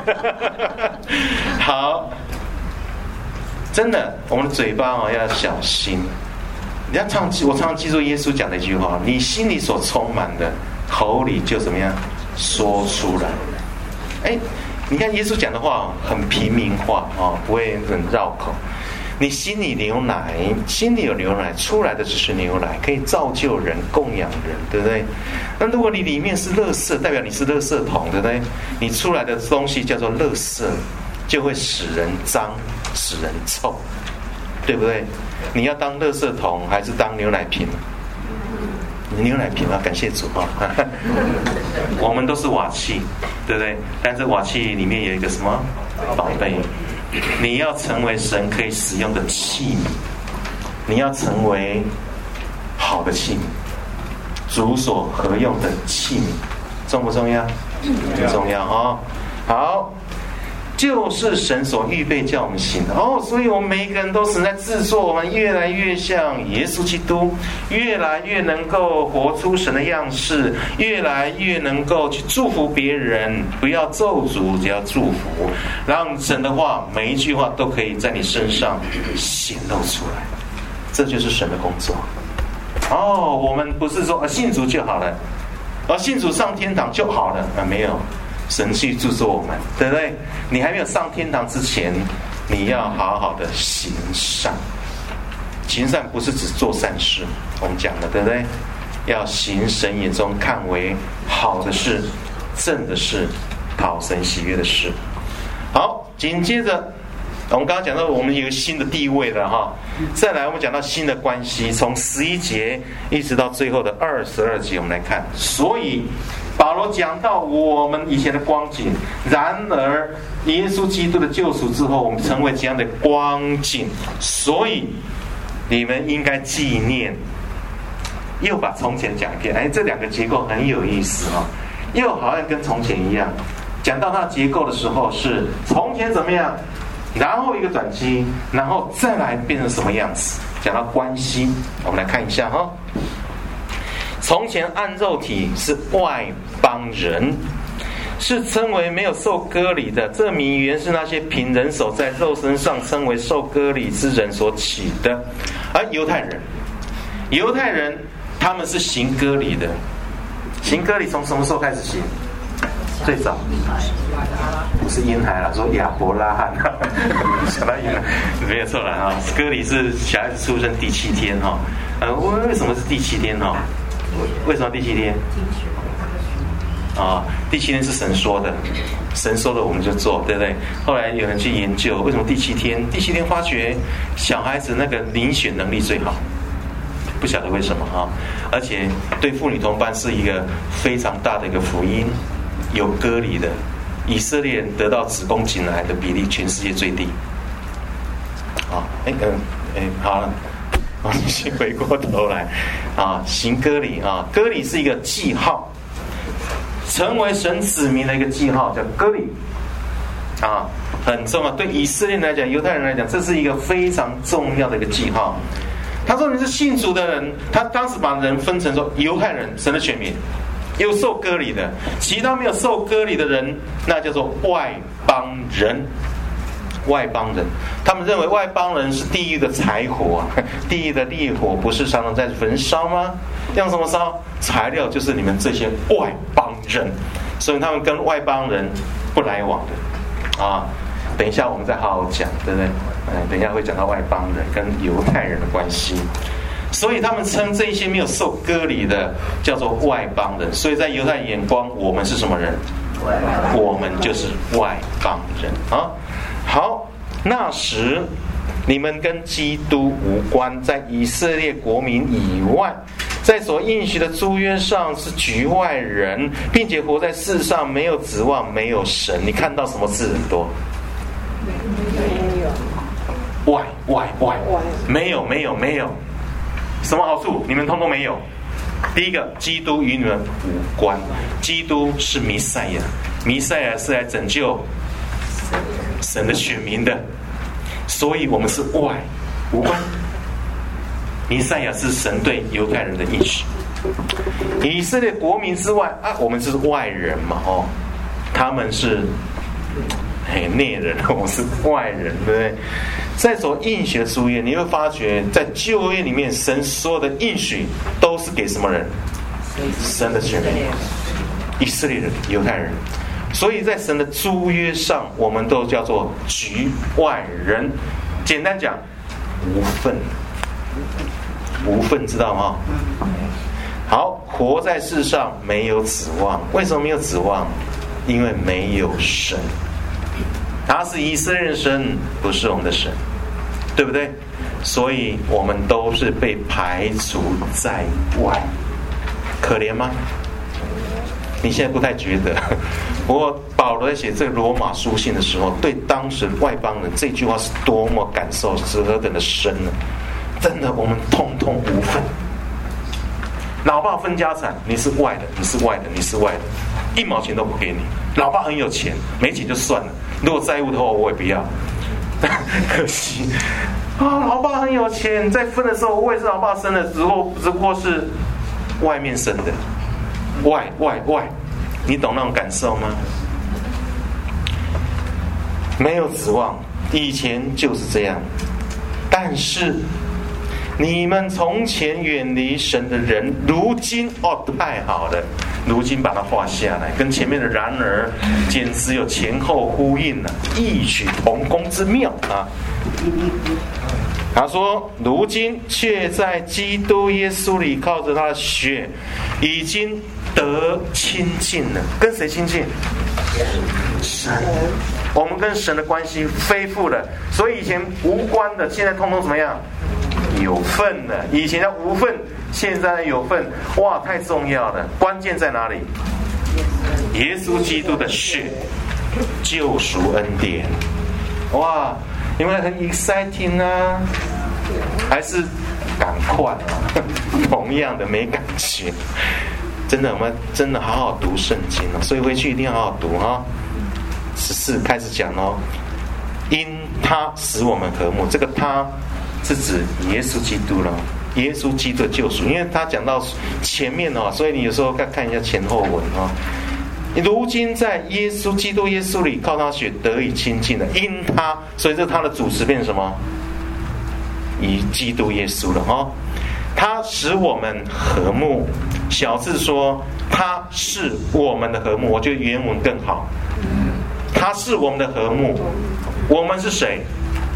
好，真的，我们的嘴巴啊要小心。你要常，我常常记住耶稣讲的一句话：你心里所充满的，口里就怎么样说出来。哎，你看耶稣讲的话很平民化啊，不会很绕口。你心里牛奶，心里有牛奶，出来的只是牛奶，可以造就人、供养人，对不对？那如果你里面是垃圾，代表你是垃圾桶，对不对？你出来的东西叫做垃圾，就会使人脏、使人臭，对不对？你要当垃圾桶还是当牛奶瓶？牛奶瓶啊，感谢主啊！我们都是瓦器，对不对？但是瓦器里面有一个什么宝贝？你要成为神可以使用的器皿，你要成为好的器皿，主所合用的器皿，重不重要？很重要哦。好，就是神所预备叫我们行的哦，所以我们每一个人都是在制作我们越来越像耶稣基督，越来越能够活出神的样式，越来越能够去祝福别人，不要咒诅，只要祝福，让神的话每一句话都可以在你身上显露出来，这就是神的工作。哦，我们不是说啊信主就好了，而、啊、信主上天堂就好了啊，没有。神去制作我们，对不对？你还没有上天堂之前，你要好好的行善。行善不是只做善事，我们讲的，对不对？要行神眼中看为好的事、正的事、讨神喜悦的事。好，紧接着我们刚刚讲到，我们有一个新的地位了哈。再来，我们讲到新的关系，从十一节一直到最后的二十二节，我们来看。所以保罗讲到我们以前的光景，然而耶稣基督的救赎之后，我们成为这样的光景，所以你们应该纪念。又把从前讲一遍，哎，这两个结构很有意思哦，又好像跟从前一样。讲到它的结构的时候，是从前怎么样，然后一个转机，然后再来变成什么样子。讲到关系，我们来看一下哈。从前按肉体是外邦人，是称为没有受割礼的，这名原是那些凭人手在肉身上称为受割礼之人所起的。而犹太人，犹太人他们是行割礼的，行割礼从什么时候开始行？最早不是婴孩啦，说亚伯拉罕啊，想到婴孩没有错了啊。割礼是小孩子出生第七天哈，呃，为什么是第七天哈？为什么第七天？啊，第七天是神说的，神说的我们就做，对不对？后来有人去研究为什么第七天，第七天发觉小孩子那个遴选能力最好，不晓得为什么哈。而且对妇女同伴是一个非常大的一个福音，有割礼的以色列人得到子宫颈癌的比例全世界最低。啊，哎，嗯，哎，好了，我们先回过头来啊，行割礼啊，割礼是一个记号，成为神子民的一个记号，叫割礼啊，很重要。对以色列人来讲，犹太人来讲，这是一个非常重要的一个记号。他说你是信主的人，他当时把人分成说犹太人，神的选民，有受割礼的，其他没有受割礼的人，那叫做外邦人。外邦人，他们认为外邦人是地狱的柴火，地狱的烈火不是常常在焚烧吗？用什么烧？材料就是你们这些外邦人，所以他们跟外邦人不来往的啊。等一下我们再好好讲，对不对？嗯，等一下会讲到外邦人跟犹太人的关系。所以他们称这些没有受割礼的叫做外邦人。所以在犹太人眼光，我们是什么人？我们就是外邦人啊。好，那时你们跟基督无关，在以色列国民以外，在所应许的租约上是局外人，并且活在世上没有指望，没有神。你看到什么字很多？ 没有。 外外外，没有没有没有，什么好处？你们通通没有。第一个，基督与你们无关，基督是弥赛亚，弥赛亚是来拯救神的选民的，所以我们是外无关。弥赛亚是神对犹太人的应许，以色列国民之外啊，我们是外人嘛，哦，他们是嘿内人，我们是外人，对不对？在所应许的租约，你会发觉在旧约里面，神所有的应许都是给什么人？神的选民，以色列人、犹太人。所以在神的租约上，我们都叫做局外人。简单讲，无份，无份，知道吗？好，活在世上没有指望。为什么没有指望？因为没有神。他是以色列人神，不是我们的神，对不对？所以我们都是被排除在外，可怜吗？你现在不太觉得？不过保罗在写这个罗马书信的时候，对当时外邦人这句话是多么感受，是何等的深呢？真的，我们通通无份。老爸分家产，你是外的，你是外的，你是外的，一毛钱都不给你。老爸很有钱，没钱就算了，如果债务的话，我也不要。可惜啊，老爸很有钱，在分的时候，我也是老爸生的，只不过只不过是外面生的。外外外，你懂那种感受吗？没有指望，以前就是这样。但是你们从前远离神的人，如今哦，太好了，如今把它画下来，跟前面的然而简直有前后呼应了，异曲同工之妙啊！他说：“如今却在基督耶稣里，靠着他的血，已经得亲近了。跟谁亲近？神。我们跟神的关系恢复了。所以以前无关的，现在通通怎么样？有份的。以前叫无份，现在有份。哇，太重要了！关键在哪里？耶稣基督的血，救赎恩典。哇！”因为很 exciting 啊，还是赶快啊，同样的没感觉。真的，我们真的好好读圣经哦，所以回去一定要好好读哈、哦。十四开始讲哦，因他使我们和睦，这个他是指耶稣基督了，耶稣基督的救赎，因为他讲到前面哦，所以你有时候该看一下前后文哦。如今在耶稣基督耶稣里，靠他血得以亲近了，因他，所以这他的主词变成什么？以基督耶稣了哦。他使我们和睦。小字说他是我们的和睦，我觉得原文更好。他是我们的和睦，我们是谁？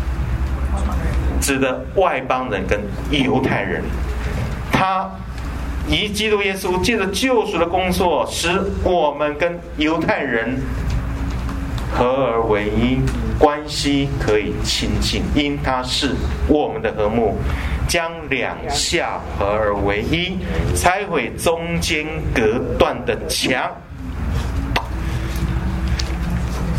指的外邦人跟犹太人。他以基督耶稣借着救赎的工作，使我们跟犹太人合而为一，关系可以亲近，因他是我们的和睦，将两下合而为一，拆毁中间隔断的墙。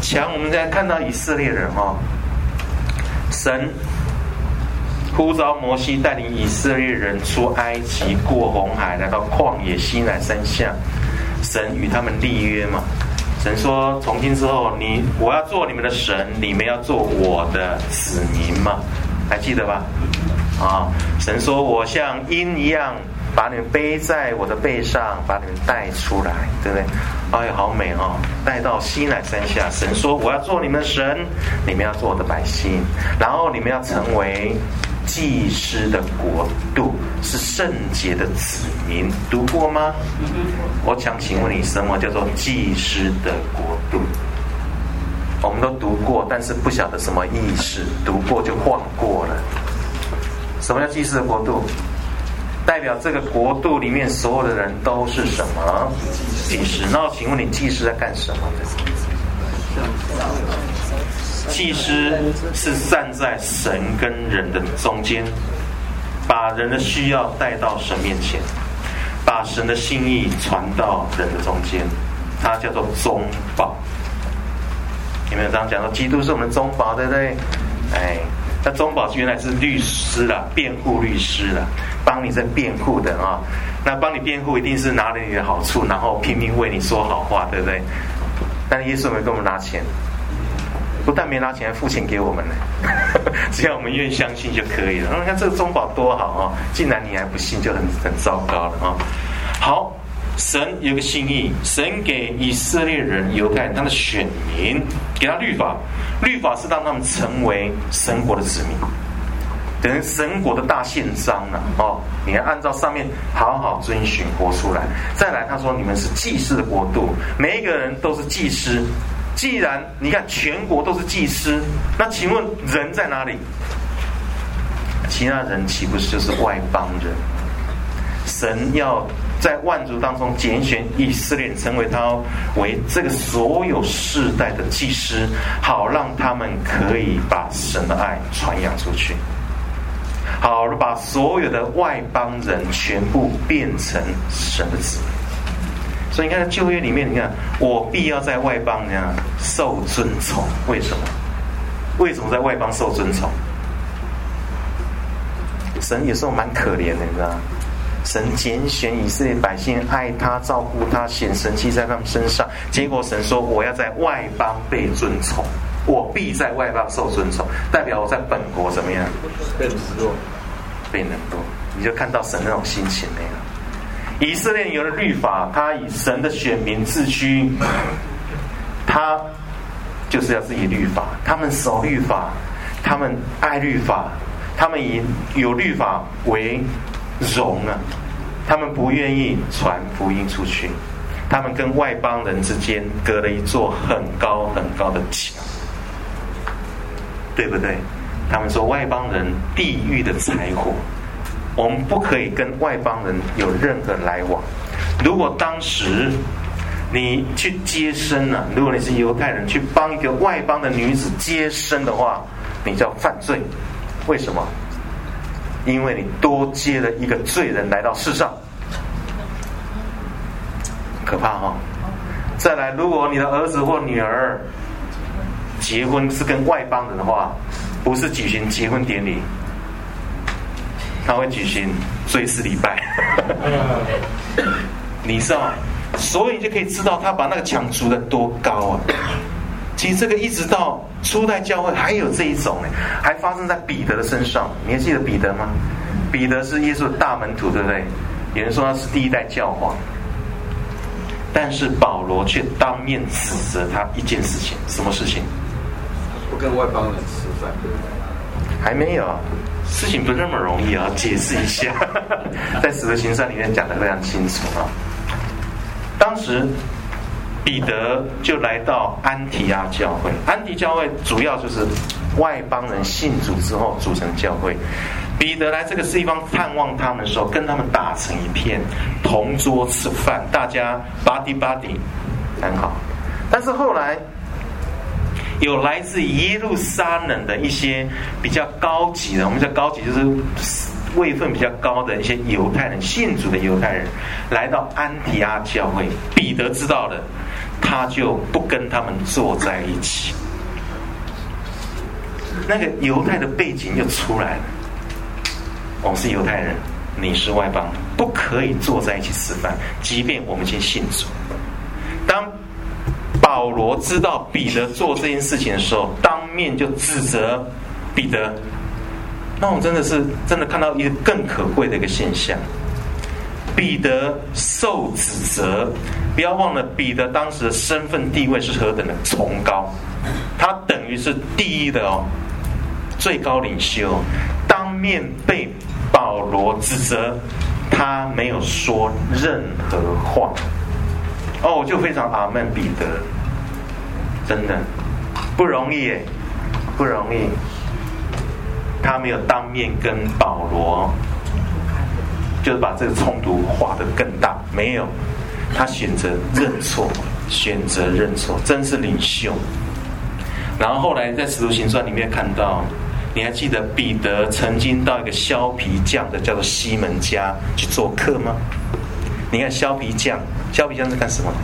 强，我们现在看到以色列人哦，神呼召摩西带领以色列人出埃及，过红海，来到旷野西乃山下，神与他们立约嘛。神说：“从今之后，你我要做你们的神，你们要做我的子民嘛，还记得吧？啊，神说：我像鹰一样把你们背在我的背上，把你们带出来，对不对？哎呀，好美哦！带到西乃山下，神说：我要做你们的神，你们要做我的百姓，然后你们要成为祭司的国度，是圣洁的子民。读过吗？我想请问你，什么叫做祭司的国度？我们都读过，但是不晓得什么意思，读过就晃过了。什么叫祭司的国度？代表这个国度里面所有的人都是什么？祭司。那我请问你，祭司在干什么的？祭司是站在神跟人的中间，把人的需要带到神面前，把神的心意传到人的中间，它叫做中保。有没有这样讲说，基督是我们的中保，对不对？哎，那中保原来是律师啦，辩护律师啦，帮你在辩护的啊。那帮你辩护一定是拿了你的好处，然后拼命为你说好话，对不对？但耶稣没跟我们拿钱，不但没拿钱，还付钱给我们呢。只要我们愿意相信就可以了。你看这个中保多好啊！既然你还不信，就很很糟糕了啊。好，神有个心意，神给以色列人、犹太人他的选民，给他律法，律法是让他们成为神国的子民，等于神国的大宪章了哦。你要按照上面好好遵循活出来。再来，他说你们是祭司的国度，每一个人都是祭司。既然你看全国都是祭司，那请问人在哪里？其他人岂不是就是外邦人？神要在万族当中拣选以色列人，成为他为这个所有世代的祭司，好让他们可以把神的爱传扬出去，好把所有的外邦人全部变成神的子民。所以你看旧约里面，你看我必要在外邦呢受尊崇，为什么？为什么在外邦受尊崇？神有时候蛮可怜的，你知道吗？神拣选以色列百姓，爱他、照顾他，显神迹在他们身上。结果神说：“我要在外邦被尊崇，我必在外邦受尊崇。”代表我在本国怎么样？ 被冷落， 被冷落。你就看到神那种心情没有？以色列有了律法，他以神的选民自居，他就是要自己律法。他们守律法，他们爱律法，他们以有律法为荣啊！他们不愿意传福音出去，他们跟外邦人之间隔了一座很高很高的墙，对不对？他们说外邦人地狱的柴火，我们不可以跟外邦人有任何来往。如果当时你去接生啊，如果你是犹太人去帮一个外邦的女子接生的话，你叫犯罪。为什么？因为你多接了一个罪人来到世上，可怕哈、哦！再来，如果你的儿子或女儿结婚是跟外邦人的话，不是举行结婚典礼，他会举行追思礼拜。你知道，所以你就可以知道他把那个墙筑得多高啊！其实这个一直到初代教会还有这一种呢，还发生在彼得的身上。你还记得彼得吗？彼得是耶稣的大门徒，对不对？有人说他是第一代教皇，但是保罗却当面指责他一件事情，什么事情？ 不跟外邦人吃饭。 还没有，事情不是那么容易啊，解释一下。在使徒行传里面讲得非常清楚啊。当时彼得就来到安提阿教会，安提教会主要就是外邦人信主之后组成教会。彼得来这个地方探望他们的时候，跟他们打成一片，同桌吃饭，大家巴迪巴迪，很好。但是后来有来自耶路撒冷的一些比较高级的，我们叫高级，就是位分比较高的一些犹太人，信主的犹太人，来到安提阿教会。彼得知道了， 他就不跟他们坐在一起。那个犹太的背景又出来了，我们是犹太人，你是外邦人，不可以坐在一起吃饭，即便我们已经信主。当保罗知道彼得做这件事情的时候，当面就指责彼得。那我们真的是真的看到一个更可贵的一个现象，彼得受指责。不要忘了彼得当时的身份地位是何等的崇高，他等于是第一的哦，最高领袖。当面被保罗指责，他没有说任何话。哦，我就非常阿们彼得，真的不容易耶，不容易。他没有当面跟保罗，就是把这个冲突化得更大，没有，他选择认错，选择认错，真是领袖。然后后来在使徒行传里面看到，你还记得彼得曾经到一个削皮匠的叫做西门家去做客吗？你看削皮匠，削皮匠是干什么？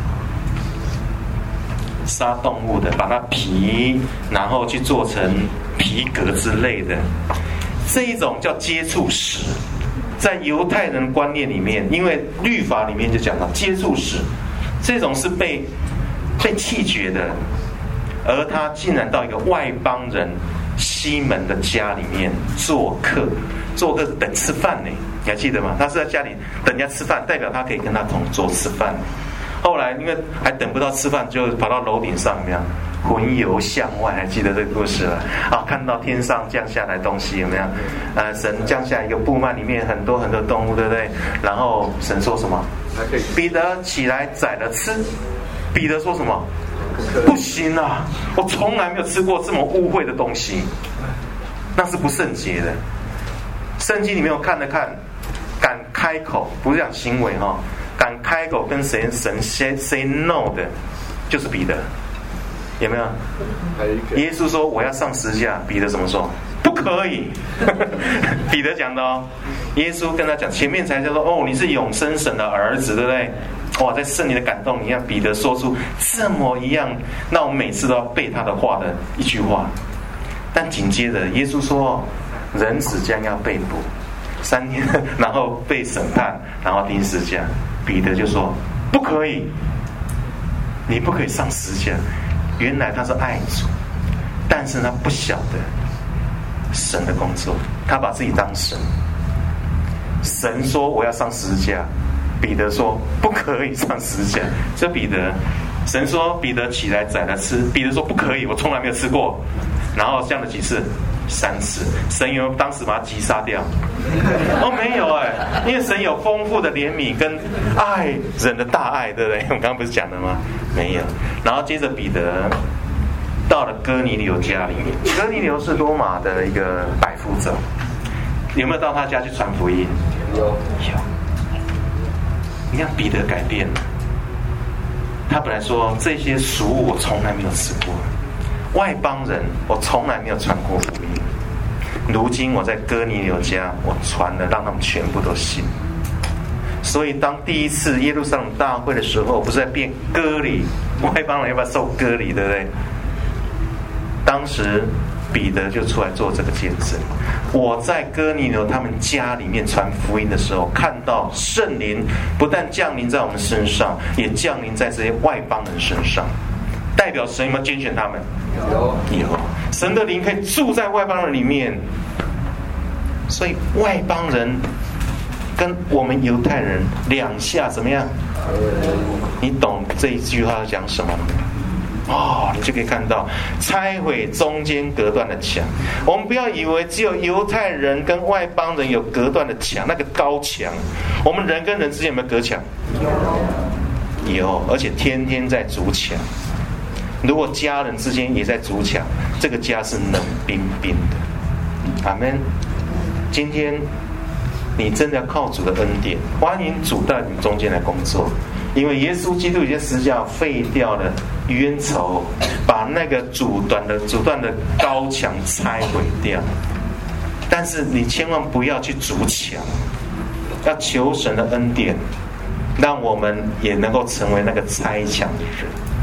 杀动物的，把它皮然后去做成皮革之类的，这一种叫接触史。在犹太人观念里面，因为律法里面就讲到接触史，这种是被被弃绝的，而他竟然到一个外邦人西门的家里面做客，做客等吃饭呢，你还记得吗？他是在家里等人家吃饭，代表他可以跟他同桌吃饭。后来因为还等不到吃饭，就跑到楼顶上，有没有？魂游向外，还记得这个故事了啊？看到天上降下来东西，有没有？呃，神降下一个布幔，里面很多很多动物，对不对？然后神说什么？彼得起来宰了吃。彼得说什么？不行啊！我从来没有吃过这么污秽的东西，那是不圣洁的。圣经里面我看了看，敢开口，不是讲行为哈、哦，敢开口跟神神 say say no 的，就是彼得。有没有？耶稣说我要上十字架，彼得怎么说？不可以。彼得讲的哦，耶稣跟他讲，前面才叫做哦，你是永生神的儿子，对不对？哇，在圣灵的感动，你看彼得说出这么一样，那我们每次都要背他的话的一句话。但紧接着耶稣说，人子将要被捕三天，然后被审判，然后钉十字架。彼得就说不可以，你不可以上十字架。原来他是爱主，但是他不晓得神的工作，他把自己当神。神说我要上十字架，彼得说不可以上十字架。这彼得，神说彼得起来宰了吃，彼得说不可以，我从来没有吃过。然后这样的几次？三次。神有当时把他击杀掉？哦，没有哎，因为神有丰富的怜悯跟爱人的大爱，对不对？我们刚刚不是讲了吗？没有。然后接着彼得到了哥尼流家里面，哥尼流是罗马的一个百夫长，有没有到他家去传福音？ 有。 有。你看彼得改变了，他本来说这些食物我从来没有吃过，外邦人我从来没有传过福音，如今我在哥尼流家我传了，让他们全部都信。所以当第一次耶路撒冷大会的时候，不是在变割礼，外邦人要不要受割礼，对不对？当时彼得就出来做这个见证。我在哥尼流他们家里面传福音的时候，看到圣灵不但降临在我们身上，也降临在这些外邦人身上。代表神有没有拣选他们？ 有。 有。神的灵可以住在外邦人里面，所以外邦人跟我们犹太人两下怎么样？你懂这一句话要讲什么吗？哦，你就可以看到拆毁中间隔断的墙。我们不要以为只有犹太人跟外邦人有隔断的墙，那个高墙。我们人跟人之间有没有隔墙？有，有，而且天天在筑墙。如果家人之间也在筑墙，这个家是冷冰冰的。阿们。今天你真的要靠主的恩典，欢迎主到你中间来工作，因为耶稣基督已经十字架废掉了冤仇，把那个阻断的阻断的高墙拆毁掉。但是你千万不要去筑墙，要求神的恩典，让我们也能够成为那个拆墙的人。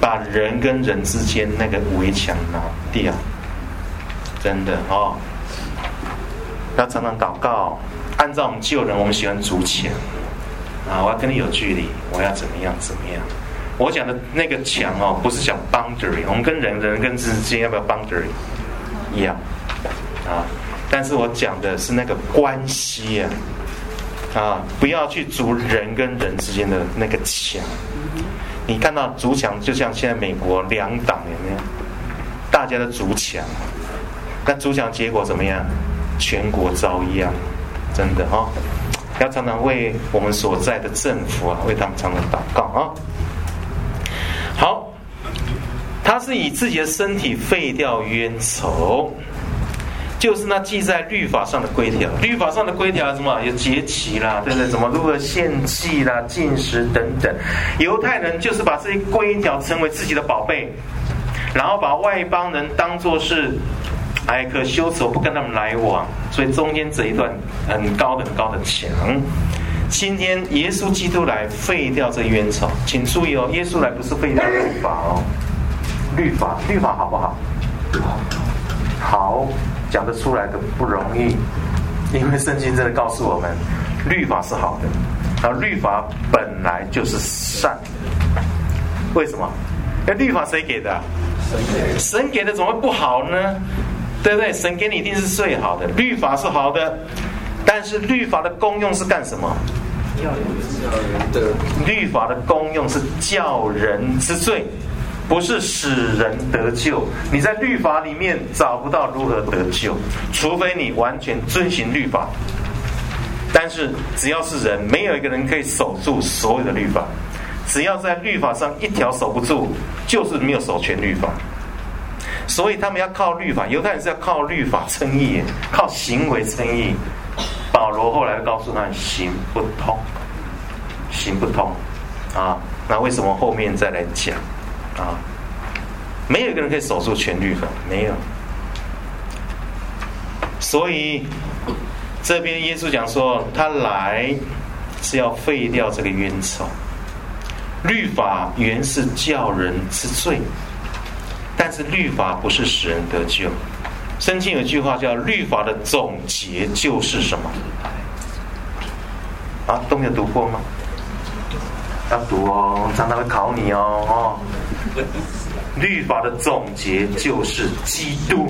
把人跟人之间那个围墙拿掉，真的哦。要常常祷告，按照我们旧人，我们喜欢筑墙啊，我要跟你有距离，我要怎么样怎么样。我讲的那个墙哦，不是讲 boundary， 我们跟人人跟之间要不要 boundary？ 要啊，但是我讲的是那个关系啊。啊，不要去筑人跟人之间的那个墙。你看到筑墙，就像现在美国两党有没有？大家的筑墙，那筑墙结果怎么样？全国遭殃，真的哈、哦！要常常为我们所在的政府啊，为他们常常祷告啊。好，他是以自己的身体废掉冤仇。就是那记在律法上的规条，律法上的规条什么？有节期啦，对不对？怎么如何献祭啦、禁食等等。犹太人就是把这些规条成为自己的宝贝，然后把外邦人当作是哎可羞耻，不跟他们来往。所以中间这一段很高很高的墙。今天耶稣基督来废掉这冤仇，请注意哦，耶稣来不是废掉律法哦，律法律法好不好？好。讲得出来的不容易，因为圣经真的告诉我们，律法是好的，然后律法本来就是善。为什么？那律法谁给的？神给的，怎么会不好呢？对不对？神给你一定是最好的，律法是好的，但是律法的功用是干什么？律法的功用是叫人之罪，不是使人得救。你在律法里面找不到如何得救，除非你完全遵行律法。但是只要是人，没有一个人可以守住所有的律法。只要在律法上一条守不住，就是没有守全律法。所以他们要靠律法，犹太人是要靠律法称义，靠行为称义。保罗后来告诉他行不通，行不通啊！那为什么后面再来讲？啊，没有一个人可以守住全律法，没有。所以这边耶稣讲说，他来是要废掉这个冤仇。律法原是叫人之罪，但是律法不是使人得救。圣经有一句话叫律法的总结就是什么？啊，都没有读过吗？要读哦，常常会考你哦。哦，律法的总结就是基督。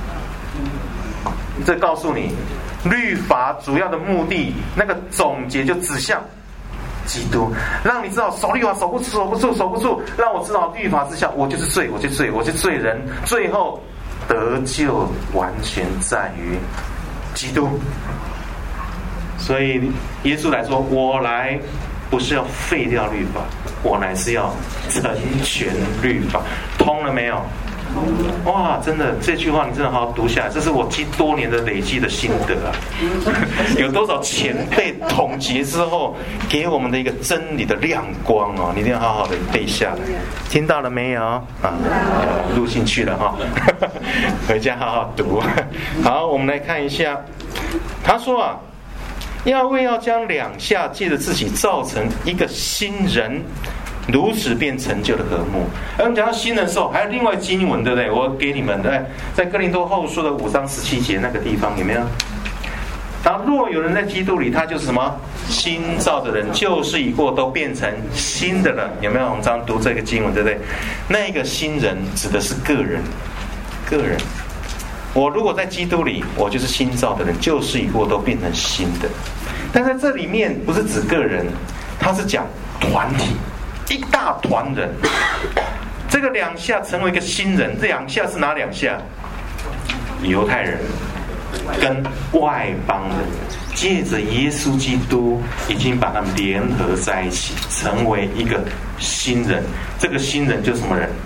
这告诉你，律法主要的目的，那个总结就指向基督，让你知道守律法守不住，守不住，守不住，让我知道律法之下，我就是罪，我就是罪，我就是罪人。最后得救完全在于基督。所以耶稣来说，我来不是要废掉律法，我乃是要成全律法。通了没有？哇，真的，这句话你真的好好读下来，这是我记多年的累积的心得啊！有多少前辈统结之后给我们的一个真理的亮光哦，你一定要好好的背下来。听到了没有啊？录进去了哈，回家好好读。好，我们来看一下，他说啊，要为要将两下借着自己造成一个新人，如此便成就了和睦。而我们讲到新人的时候，还有另外经文，对不对？我给你们的，在哥林多后书的五章十七节那个地方有没有？然后若有人在基督里，他就是什么？新造的人，旧事已过，都变成新的了。有没有？我们常读这个经文，对不对？那个新人指的是个人，个人。我如果在基督里，我就是新造的人，旧事已过，都变成新的。但在这里面不是指个人，它是讲团体。一大团人，这个两下成为一个新人，这两下是哪两下？犹太人跟外邦人，借着耶稣基督，已经把他们联合在一起，成为一个新人。这个新人就是什么人？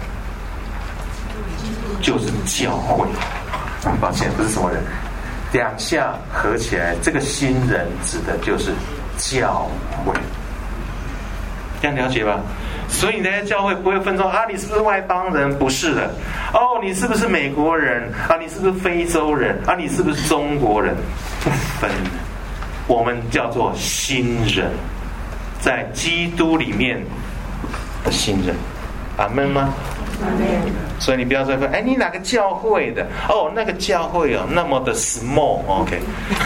就是教会。抱歉，不是什么人。两下合起来，这个新人指的就是教会。这样了解吧？所以你在教会不会分说啊，你是不是外邦人？不是的。哦，你是不是美国人？啊，你是不是非洲人？啊，你是不是中国人？不分的。我们叫做新人，在基督里面的新人。 阿们吗？所以你不要再问，哎，你哪个教会的？哦，那个教会哦，那么的 small，OK。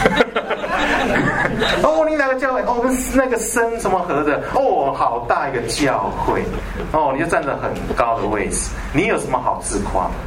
哦，你哪个教会？哦，那个生什么河的？哦，好大一个教会。哦，你就站着很高的位置，你有什么好自夸的？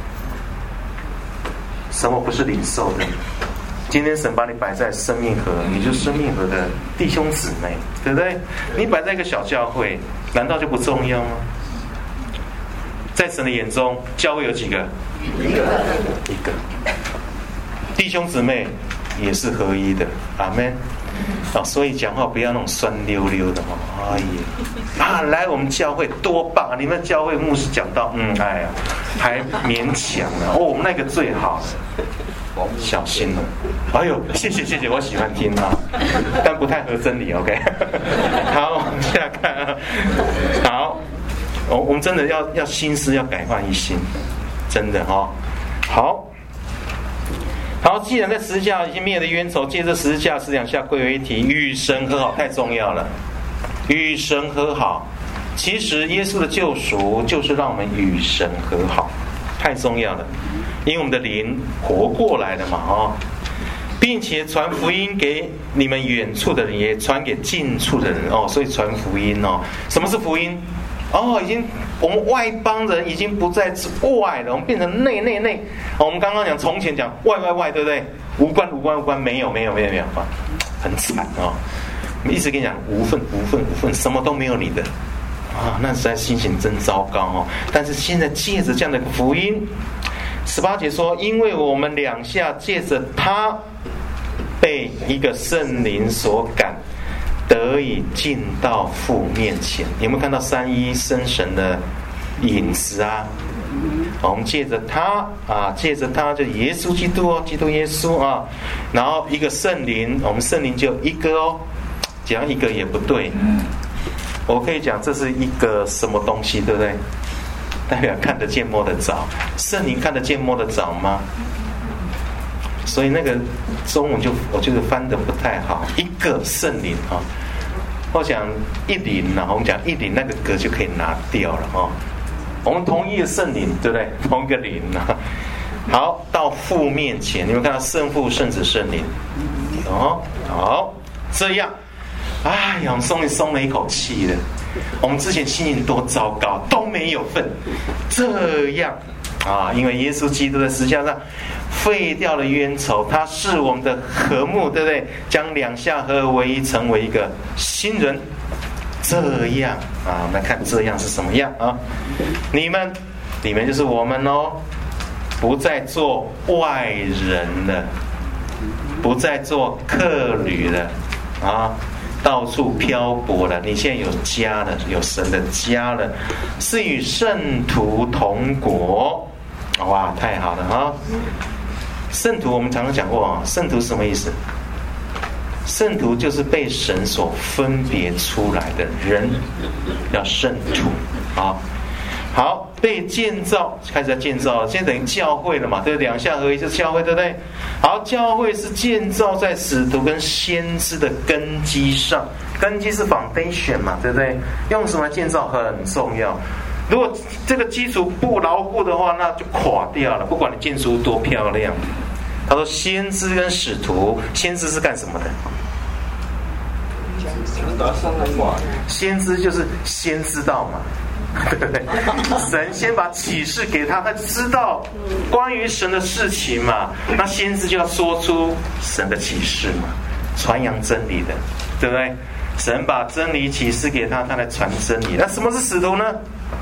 什么不是领受的？今天神把你摆在生命河，你就生命河的弟兄姊妹，对不对？你摆在一个小教会，难道就不重要吗？在神的眼中，教会有几个？一个，一个。弟兄姊妹也是合一的，阿们。啊，所以讲话不要那种酸溜溜的哦。哎呀，啊，来我们教会多棒啊！你们教会牧师讲到，嗯，哎呀，还勉强呢。哦，我们那个最好，小心了。哎呦，谢谢谢谢，我喜欢听啊，但不太合真理。OK， 好，往下看啊。好。哦，我们真的要要心思要改换一心，真的哈、哦。好，好，既然在十字架已经灭了冤仇，借着十字架是两下归为一体，与神和好，太重要了。与神和好，其实耶稣的救赎就是让我们与神和好，太重要了。因为我们的灵活过来了嘛，哦，并且传福音给你们远处的人，也传给近处的人哦。所以传福音哦，什么是福音？哦，已经我们外邦人已经不再是外了，我们变成内内内。哦，我们刚刚讲从前讲外外外，对不对？无关无关无关，没有没有没有没有，很惨哦。我们一直跟你讲无份无份无份，什么都没有你的啊，那实在心情真糟糕哦。但是现在借着这样的福音，十八节说，因为我们两下借着他被一个圣灵所感，得以进到父面前。有没有看到三一生神的影子啊？我们借着他啊，借着他就耶稣基督哦，基督耶稣啊，然后一个圣灵，我们圣灵就一个哦，讲一个也不对，我可以讲这是一个什么东西，对不对？代表看得见摸得着，圣灵看得见摸得着吗？所以那个中文就我觉得翻得不太好，一个圣灵啊，我讲一灵啊，我们讲一灵那个格就可以拿掉了哈。我们同一个圣灵，对不对？同一个灵啊。好，到父面前，你们看到圣父、圣子、圣灵，哦，好，这样，哎呀，我们终于松了一口气了。我们之前心情多糟糕，都没有份，这样啊，因为耶稣基督在十字架上废掉了冤仇，他是我们的和睦，对不对？将两下合而为一，成为一个新人。这样啊，我们来看这样是什么样啊？你们，你们就是我们哦，不再做外人了，不再做客旅了啊，到处漂泊了。你现在有家了，有神的家了，是与圣徒同国。哇，太好了啊！圣徒我们常常讲过啊，圣徒是什么意思？圣徒就是被神所分别出来的人，叫圣徒啊。好，被建造，开始在建造了，现在等于教会了嘛，对不对？两下合一就是教会，对不对？好，教会是建造在使徒跟先知的根基上，根基是 foundation 嘛，对不对？用什么来建造很重要。如果这个基础不牢固的话，那就垮掉了。不管你建筑多漂亮。他说先知跟使徒，先知是干什么的？先知就是先知道嘛，对不对？神先把启示给他，他知道关于神的事情嘛，那先知就要说出神的启示嘛，传扬真理的，对不对？神把真理启示给他，他来传真理。那什么是使徒呢？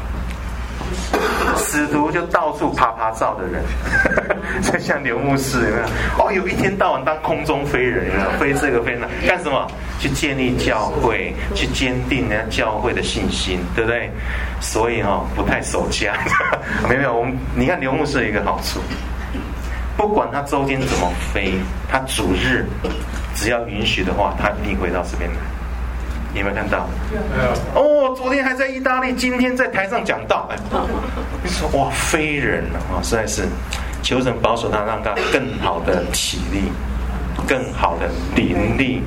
使徒就到处爬爬照的人，就像刘牧师有没有？哦，有一天到晚当空中飞人，有没有？飞这个飞那，干什么？去建立教会，去坚定人家教会的信心，对不对？所以哦，不太守家。没有没有，我们你看刘牧师有一个好处，不管他周间怎么飞，他主日只要允许的话，他一定回到这边来。你有没有看到？哦，昨天还在意大利，今天在台上讲道。哎，你说哇，飞人了啊！实在是求神保守他，让他更好的体力，更好的灵力，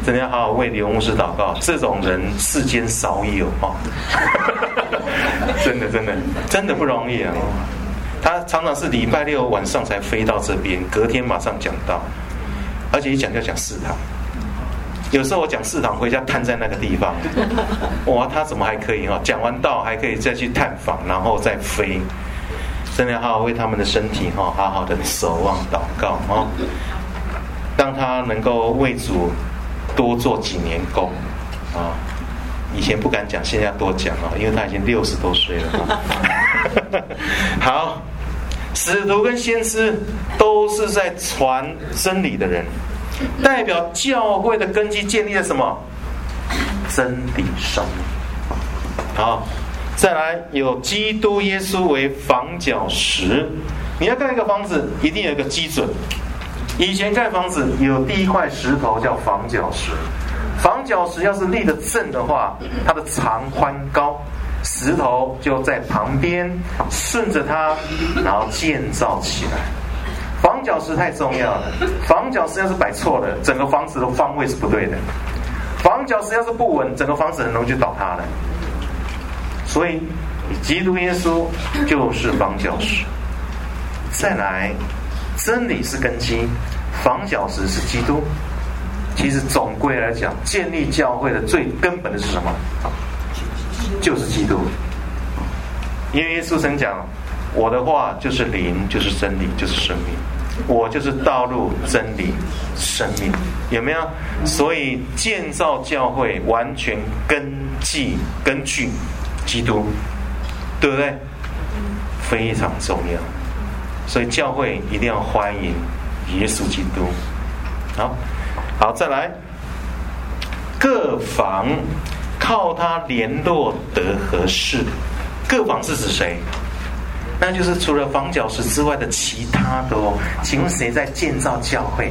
真的要好好为刘牧师祷告，这种人世间少有哦。真的真的真的不容易啊！他常常是礼拜六晚上才飞到这边，隔天马上讲道，而且一讲就讲四堂。有时候我讲四堂回家瘫在那个地方，哇，他怎么还可以哈？讲完道还可以再去探访，然后再飞。真的要好好为他们的身体哈，好好的守望祷告哦，让他能够为主多做几年工啊。以前不敢讲，现在要多讲啊，因为他已经六十多岁了。好，使徒跟先知都是在传真理的人，代表教会的根基建立在什么？真理上面。好，再来有基督耶稣为房角石。你要盖一个房子，一定有一个基准。以前盖房子有第一块石头叫房角石。房角石要是立得正的话，它的长宽高，石头就在旁边顺着它，然后建造起来。房角石太重要了，房角石要是摆错了，整个房子的方位是不对的。房角石要是不稳，整个房子很容易就倒塌了。所以基督耶稣就是房角石。再来，真理是根基，房角石是基督。其实总归来讲，建立教会的最根本的是什么？就是基督。因为耶稣曾讲，我的话就是灵，就是真理，就是生命。我就是道路、真理、生命，有没有？所以建造教会完全根基根据基督，对不对？非常重要。所以教会一定要欢迎耶稣基督。好。好，再来，各房靠他联络得合适。各房是指谁？那就是除了房角石之外的其他的哦。请问谁在建造教会？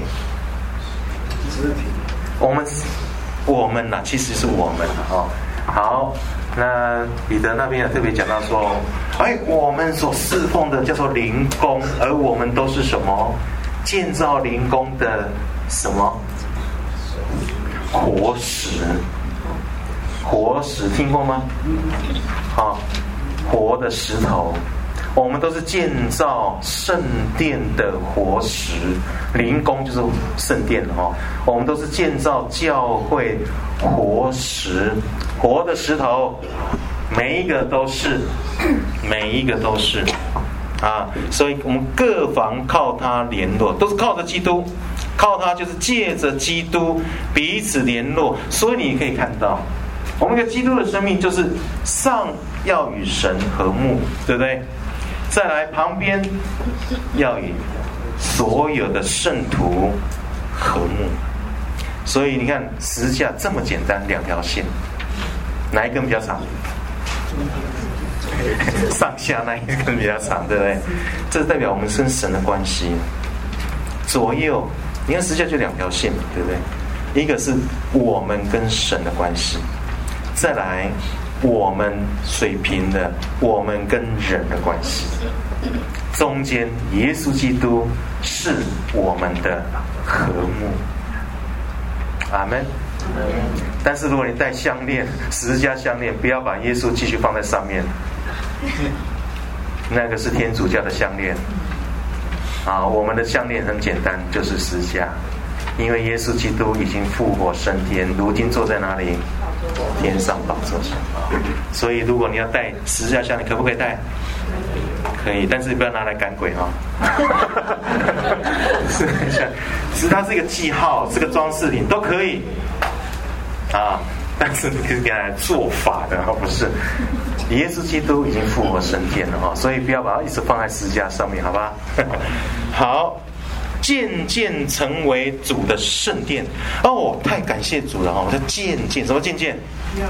我们，我们呐、啊，其实是我们哦。好，那彼得那边也特别讲到说，哎，我们所侍奉的叫做灵宫，而我们都是什么？建造灵宫的什么？活石，活石听过吗？好，活的石头，我们都是建造圣殿的活石，灵宫就是圣殿哦。我们都是建造教会活石，活的石头，每一个都是，每一个都是啊。所以我们各房靠他联络，都是靠着基督。靠他就是借着基督彼此联络，所以你可以看到，我们一个基督的生命就是上要与神和睦，对不对？再来旁边要与所有的圣徒和睦。所以你看十字架这么简单，两条线，哪一根比较长？上下那一根比较长，对不对？这代表我们跟神的关系。左右。你看十字架就两条线，对不对？一个是我们跟神的关系，再来我们水平的我们跟人的关系，中间耶稣基督是我们的和睦。阿们。但是如果你戴项链，十字架项链，不要把耶稣继续放在上面，那个是天主教的项链。啊，我们的项链很简单，就是十字架，因为耶稣基督已经复活升天，如今坐在哪里？天上宝座上。所以如果你要戴十字架项链，可不可以戴？可以，但是不要拿来赶鬼哈、哦。是是，它是一个记号，是个装饰品，都可以啊。但是你可以给它做法的，不是？耶稣基督已经复活升天了哈，所以不要把它一直放在十字架上面，好吧？好，渐渐成为主的圣殿。哦，太感谢主了哈！我叫渐渐，什么渐渐？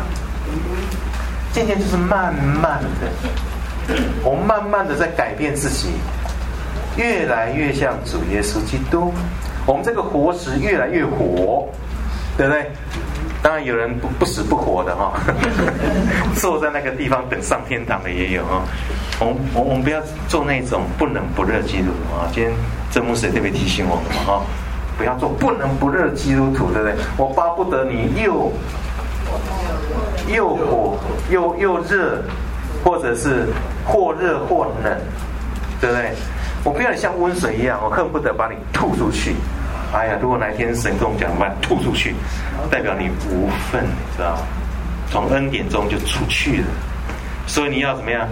渐渐就是慢慢的，我们慢慢的在改变自己，越来越像主耶稣基督。我们这个活石越来越活，对不对？当然有人不不死不活的哈、哦，坐在那个地方等上天堂的也有哈、哦。我们我们不要做那种不冷不热基督啊！今天郑牧师也特别提醒我们哈、哦， 不要做不能不热基督徒，对不对？我巴不得你又又火又又热，或者是或热或冷，对不对？我不要你像温水一样，我恨不得把你吐出去。哎呀，如果哪一天神跟我讲把你吐出去，代表你无份，你知道吗？从恩典中就出去了。所以你要怎么样？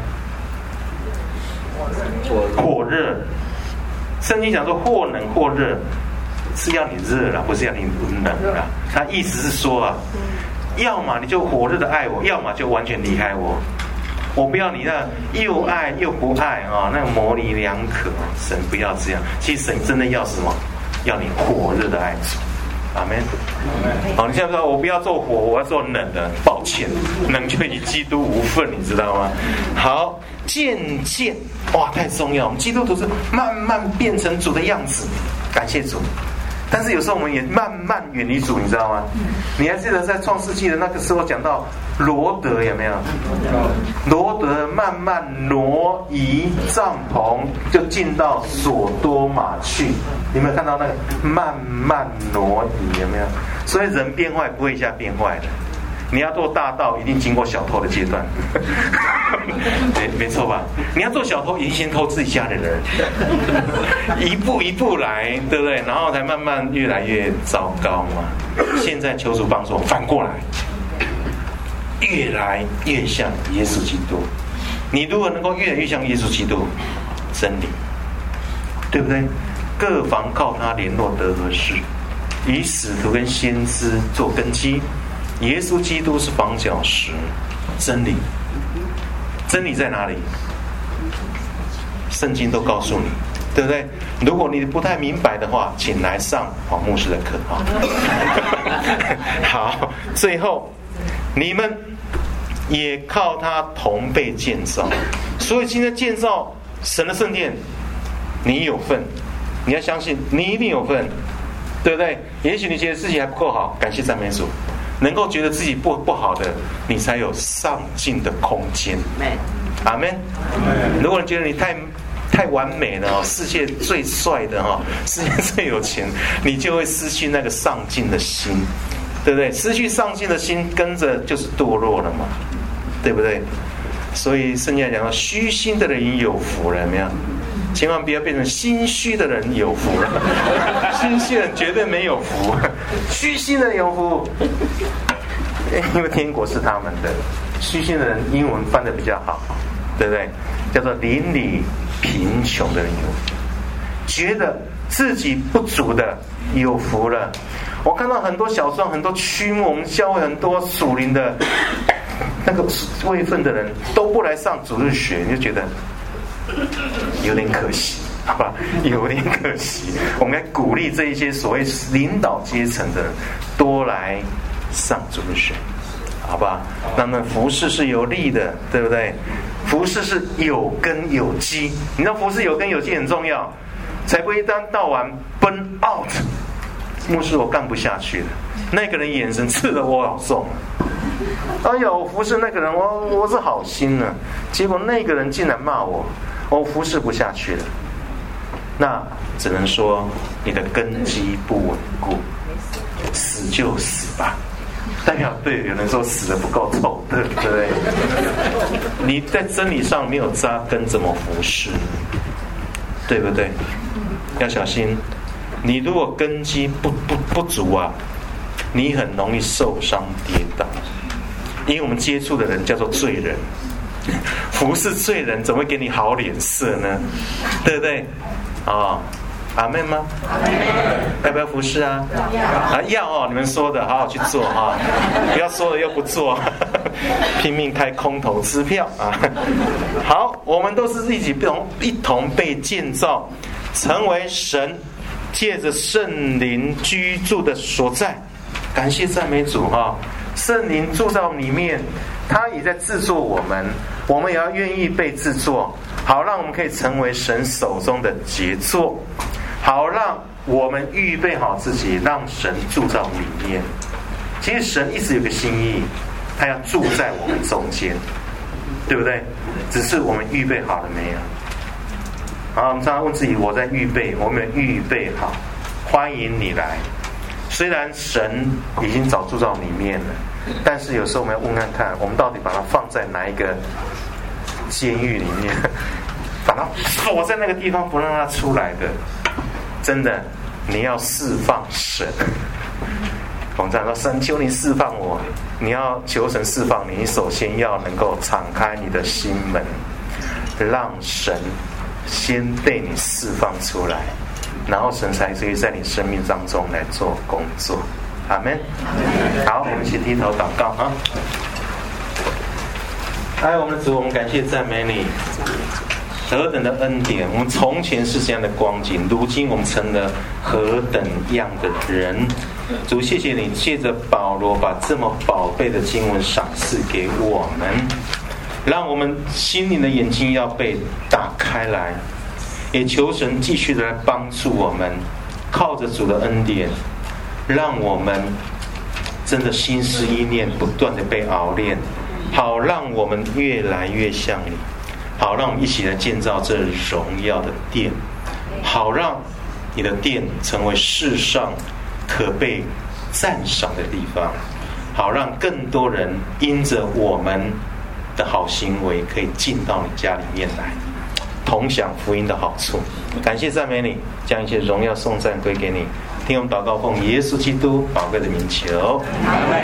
或热。圣经讲说或冷或热，是要你热了，不是要你冷了。他意思是说啊，要么你就火热的爱我，要么就完全离开我。我不要你那又爱又不爱啊，那模棱两可。神不要这样。其实神真的要什么？要你火热的爱主。阿们。好，你现在说我不要做火，我要做冷的。抱歉，冷就与基督无份，你知道吗？好，渐渐哇，太重要。我们基督徒是慢慢变成主的样子，感谢主。但是有时候我们也慢慢远离主，你知道吗？你还记得在创世纪的那个时候讲到罗德有没有？罗德慢慢挪移帐篷，就进到索多玛去。你有没有看到那个慢慢挪移？有没有？所以人变坏不会一下变坏的。你要做大盗，一定经过小偷的阶段，没没错吧？你要做小偷，一定先偷自己家的人，一步一步来，对不对？然后才慢慢越来越糟糕嘛。现在求主帮助我反过来，越来越像耶稣基督。你如果能够越来越像耶稣基督，真理，对不对？各房靠他联络得合适，以使徒跟先知做根基。耶稣基督是房角石，真理，真理在哪里？圣经都告诉你，对不对？如果你不太明白的话，请来上黄牧师的课啊。好，最后你们也靠他同被建造，所以今天建造神的圣殿，你有份，你要相信，你一定有份，对不对？也许你觉得自己还不够好，感谢赞美主。能够觉得自己不不好的，你才有上进的空间。阿们。如果你觉得你太太完美了哦，世界最帅的哈，世界最有钱，你就会失去那个上进的心，对不对？失去上进的心，跟着就是堕落了嘛，对不对？所以圣经讲到，虚心的人有福了，有没有？千万不要变成心虚的人有福了，心虚人绝对没有福，虚心的人有福，因为天国是他们的。虚心的人英文翻得比较好，对不对？叫做邻里贫穷的人有福，觉得自己不足的有福了。我看到很多小庄、很多区牧，我们教会很多属灵的那个位分的人都不来上主日学，你就觉得有点可惜，好吧？有点可惜。我们来鼓励这一些所谓领导阶层的人多来上主日学，好吧？那么服事是有利的，对不对？服事是有根有基，你知道服事有根有基很重要，才不会一旦到晚 burn out。牧师，我干不下去了，那个人眼神刺得我好重。哎呀，我服侍那个人，我我是好心呢，结果那个人竟然骂我，我服侍不下去了。那只能说你的根基不稳固，死就死吧。代表对，有人说死的不够臭，对不对？你在真理上没有扎根，怎么服侍？对不对？要小心。你如果根基不不不足啊，你很容易受伤跌倒。因为我们接触的人叫做罪人，服侍罪人怎么会给你好脸色呢？对不对？啊、哦，阿们吗？要不要服侍啊？啊，要哦！你们说的，好好去做哈、哦，不要说了又不做，拼命开空头支票啊！好，我们都是一起同一同被建造，成为神借着圣灵居住的所在。感谢赞美主哈！圣灵住在我们里面，他也在制作我们，我们也要愿意被制作，好让我们可以成为神手中的杰作，好让我们预备好自己，让神住在我们里面。其实神一直有个心意，他要住在我们中间，对不对？只是我们预备好了没有？好，我们常常问自己：我在预备，我有没有预备好欢迎你来。虽然神已经早住到里面了，但是有时候我们要问看看，我们到底把它放在哪一个监狱里面，把它锁在那个地方不让它出来的。真的，你要释放神。我们这样说，神求你释放我，你要求神释放你，你首先要能够敞开你的心门，让神先被你释放出来，然后神才可以在你生命当中来做工作。阿们。好，我们一起低头祷告啊！哎，我们的主，我们感谢赞美你，何等的恩典！我们从前是这样的光景，如今我们成了何等样的人。主，谢谢你借着保罗把这么宝贝的经文赏赐给我们，让我们心灵的眼睛要被打开来，也求神继续的来帮助我们，靠着主的恩典，让我们真的心思意念不断的被熬炼，好让我们越来越像你，好让我们一起来建造这荣耀的殿，好让你的殿成为世上可被赞赏的地方，好让更多人因着我们的好行为可以进到你家里面来，同享福音的好处。感谢赞美你，将一切荣耀颂赞归给你。听我们祷告，奉耶稣基督宝贵的名求。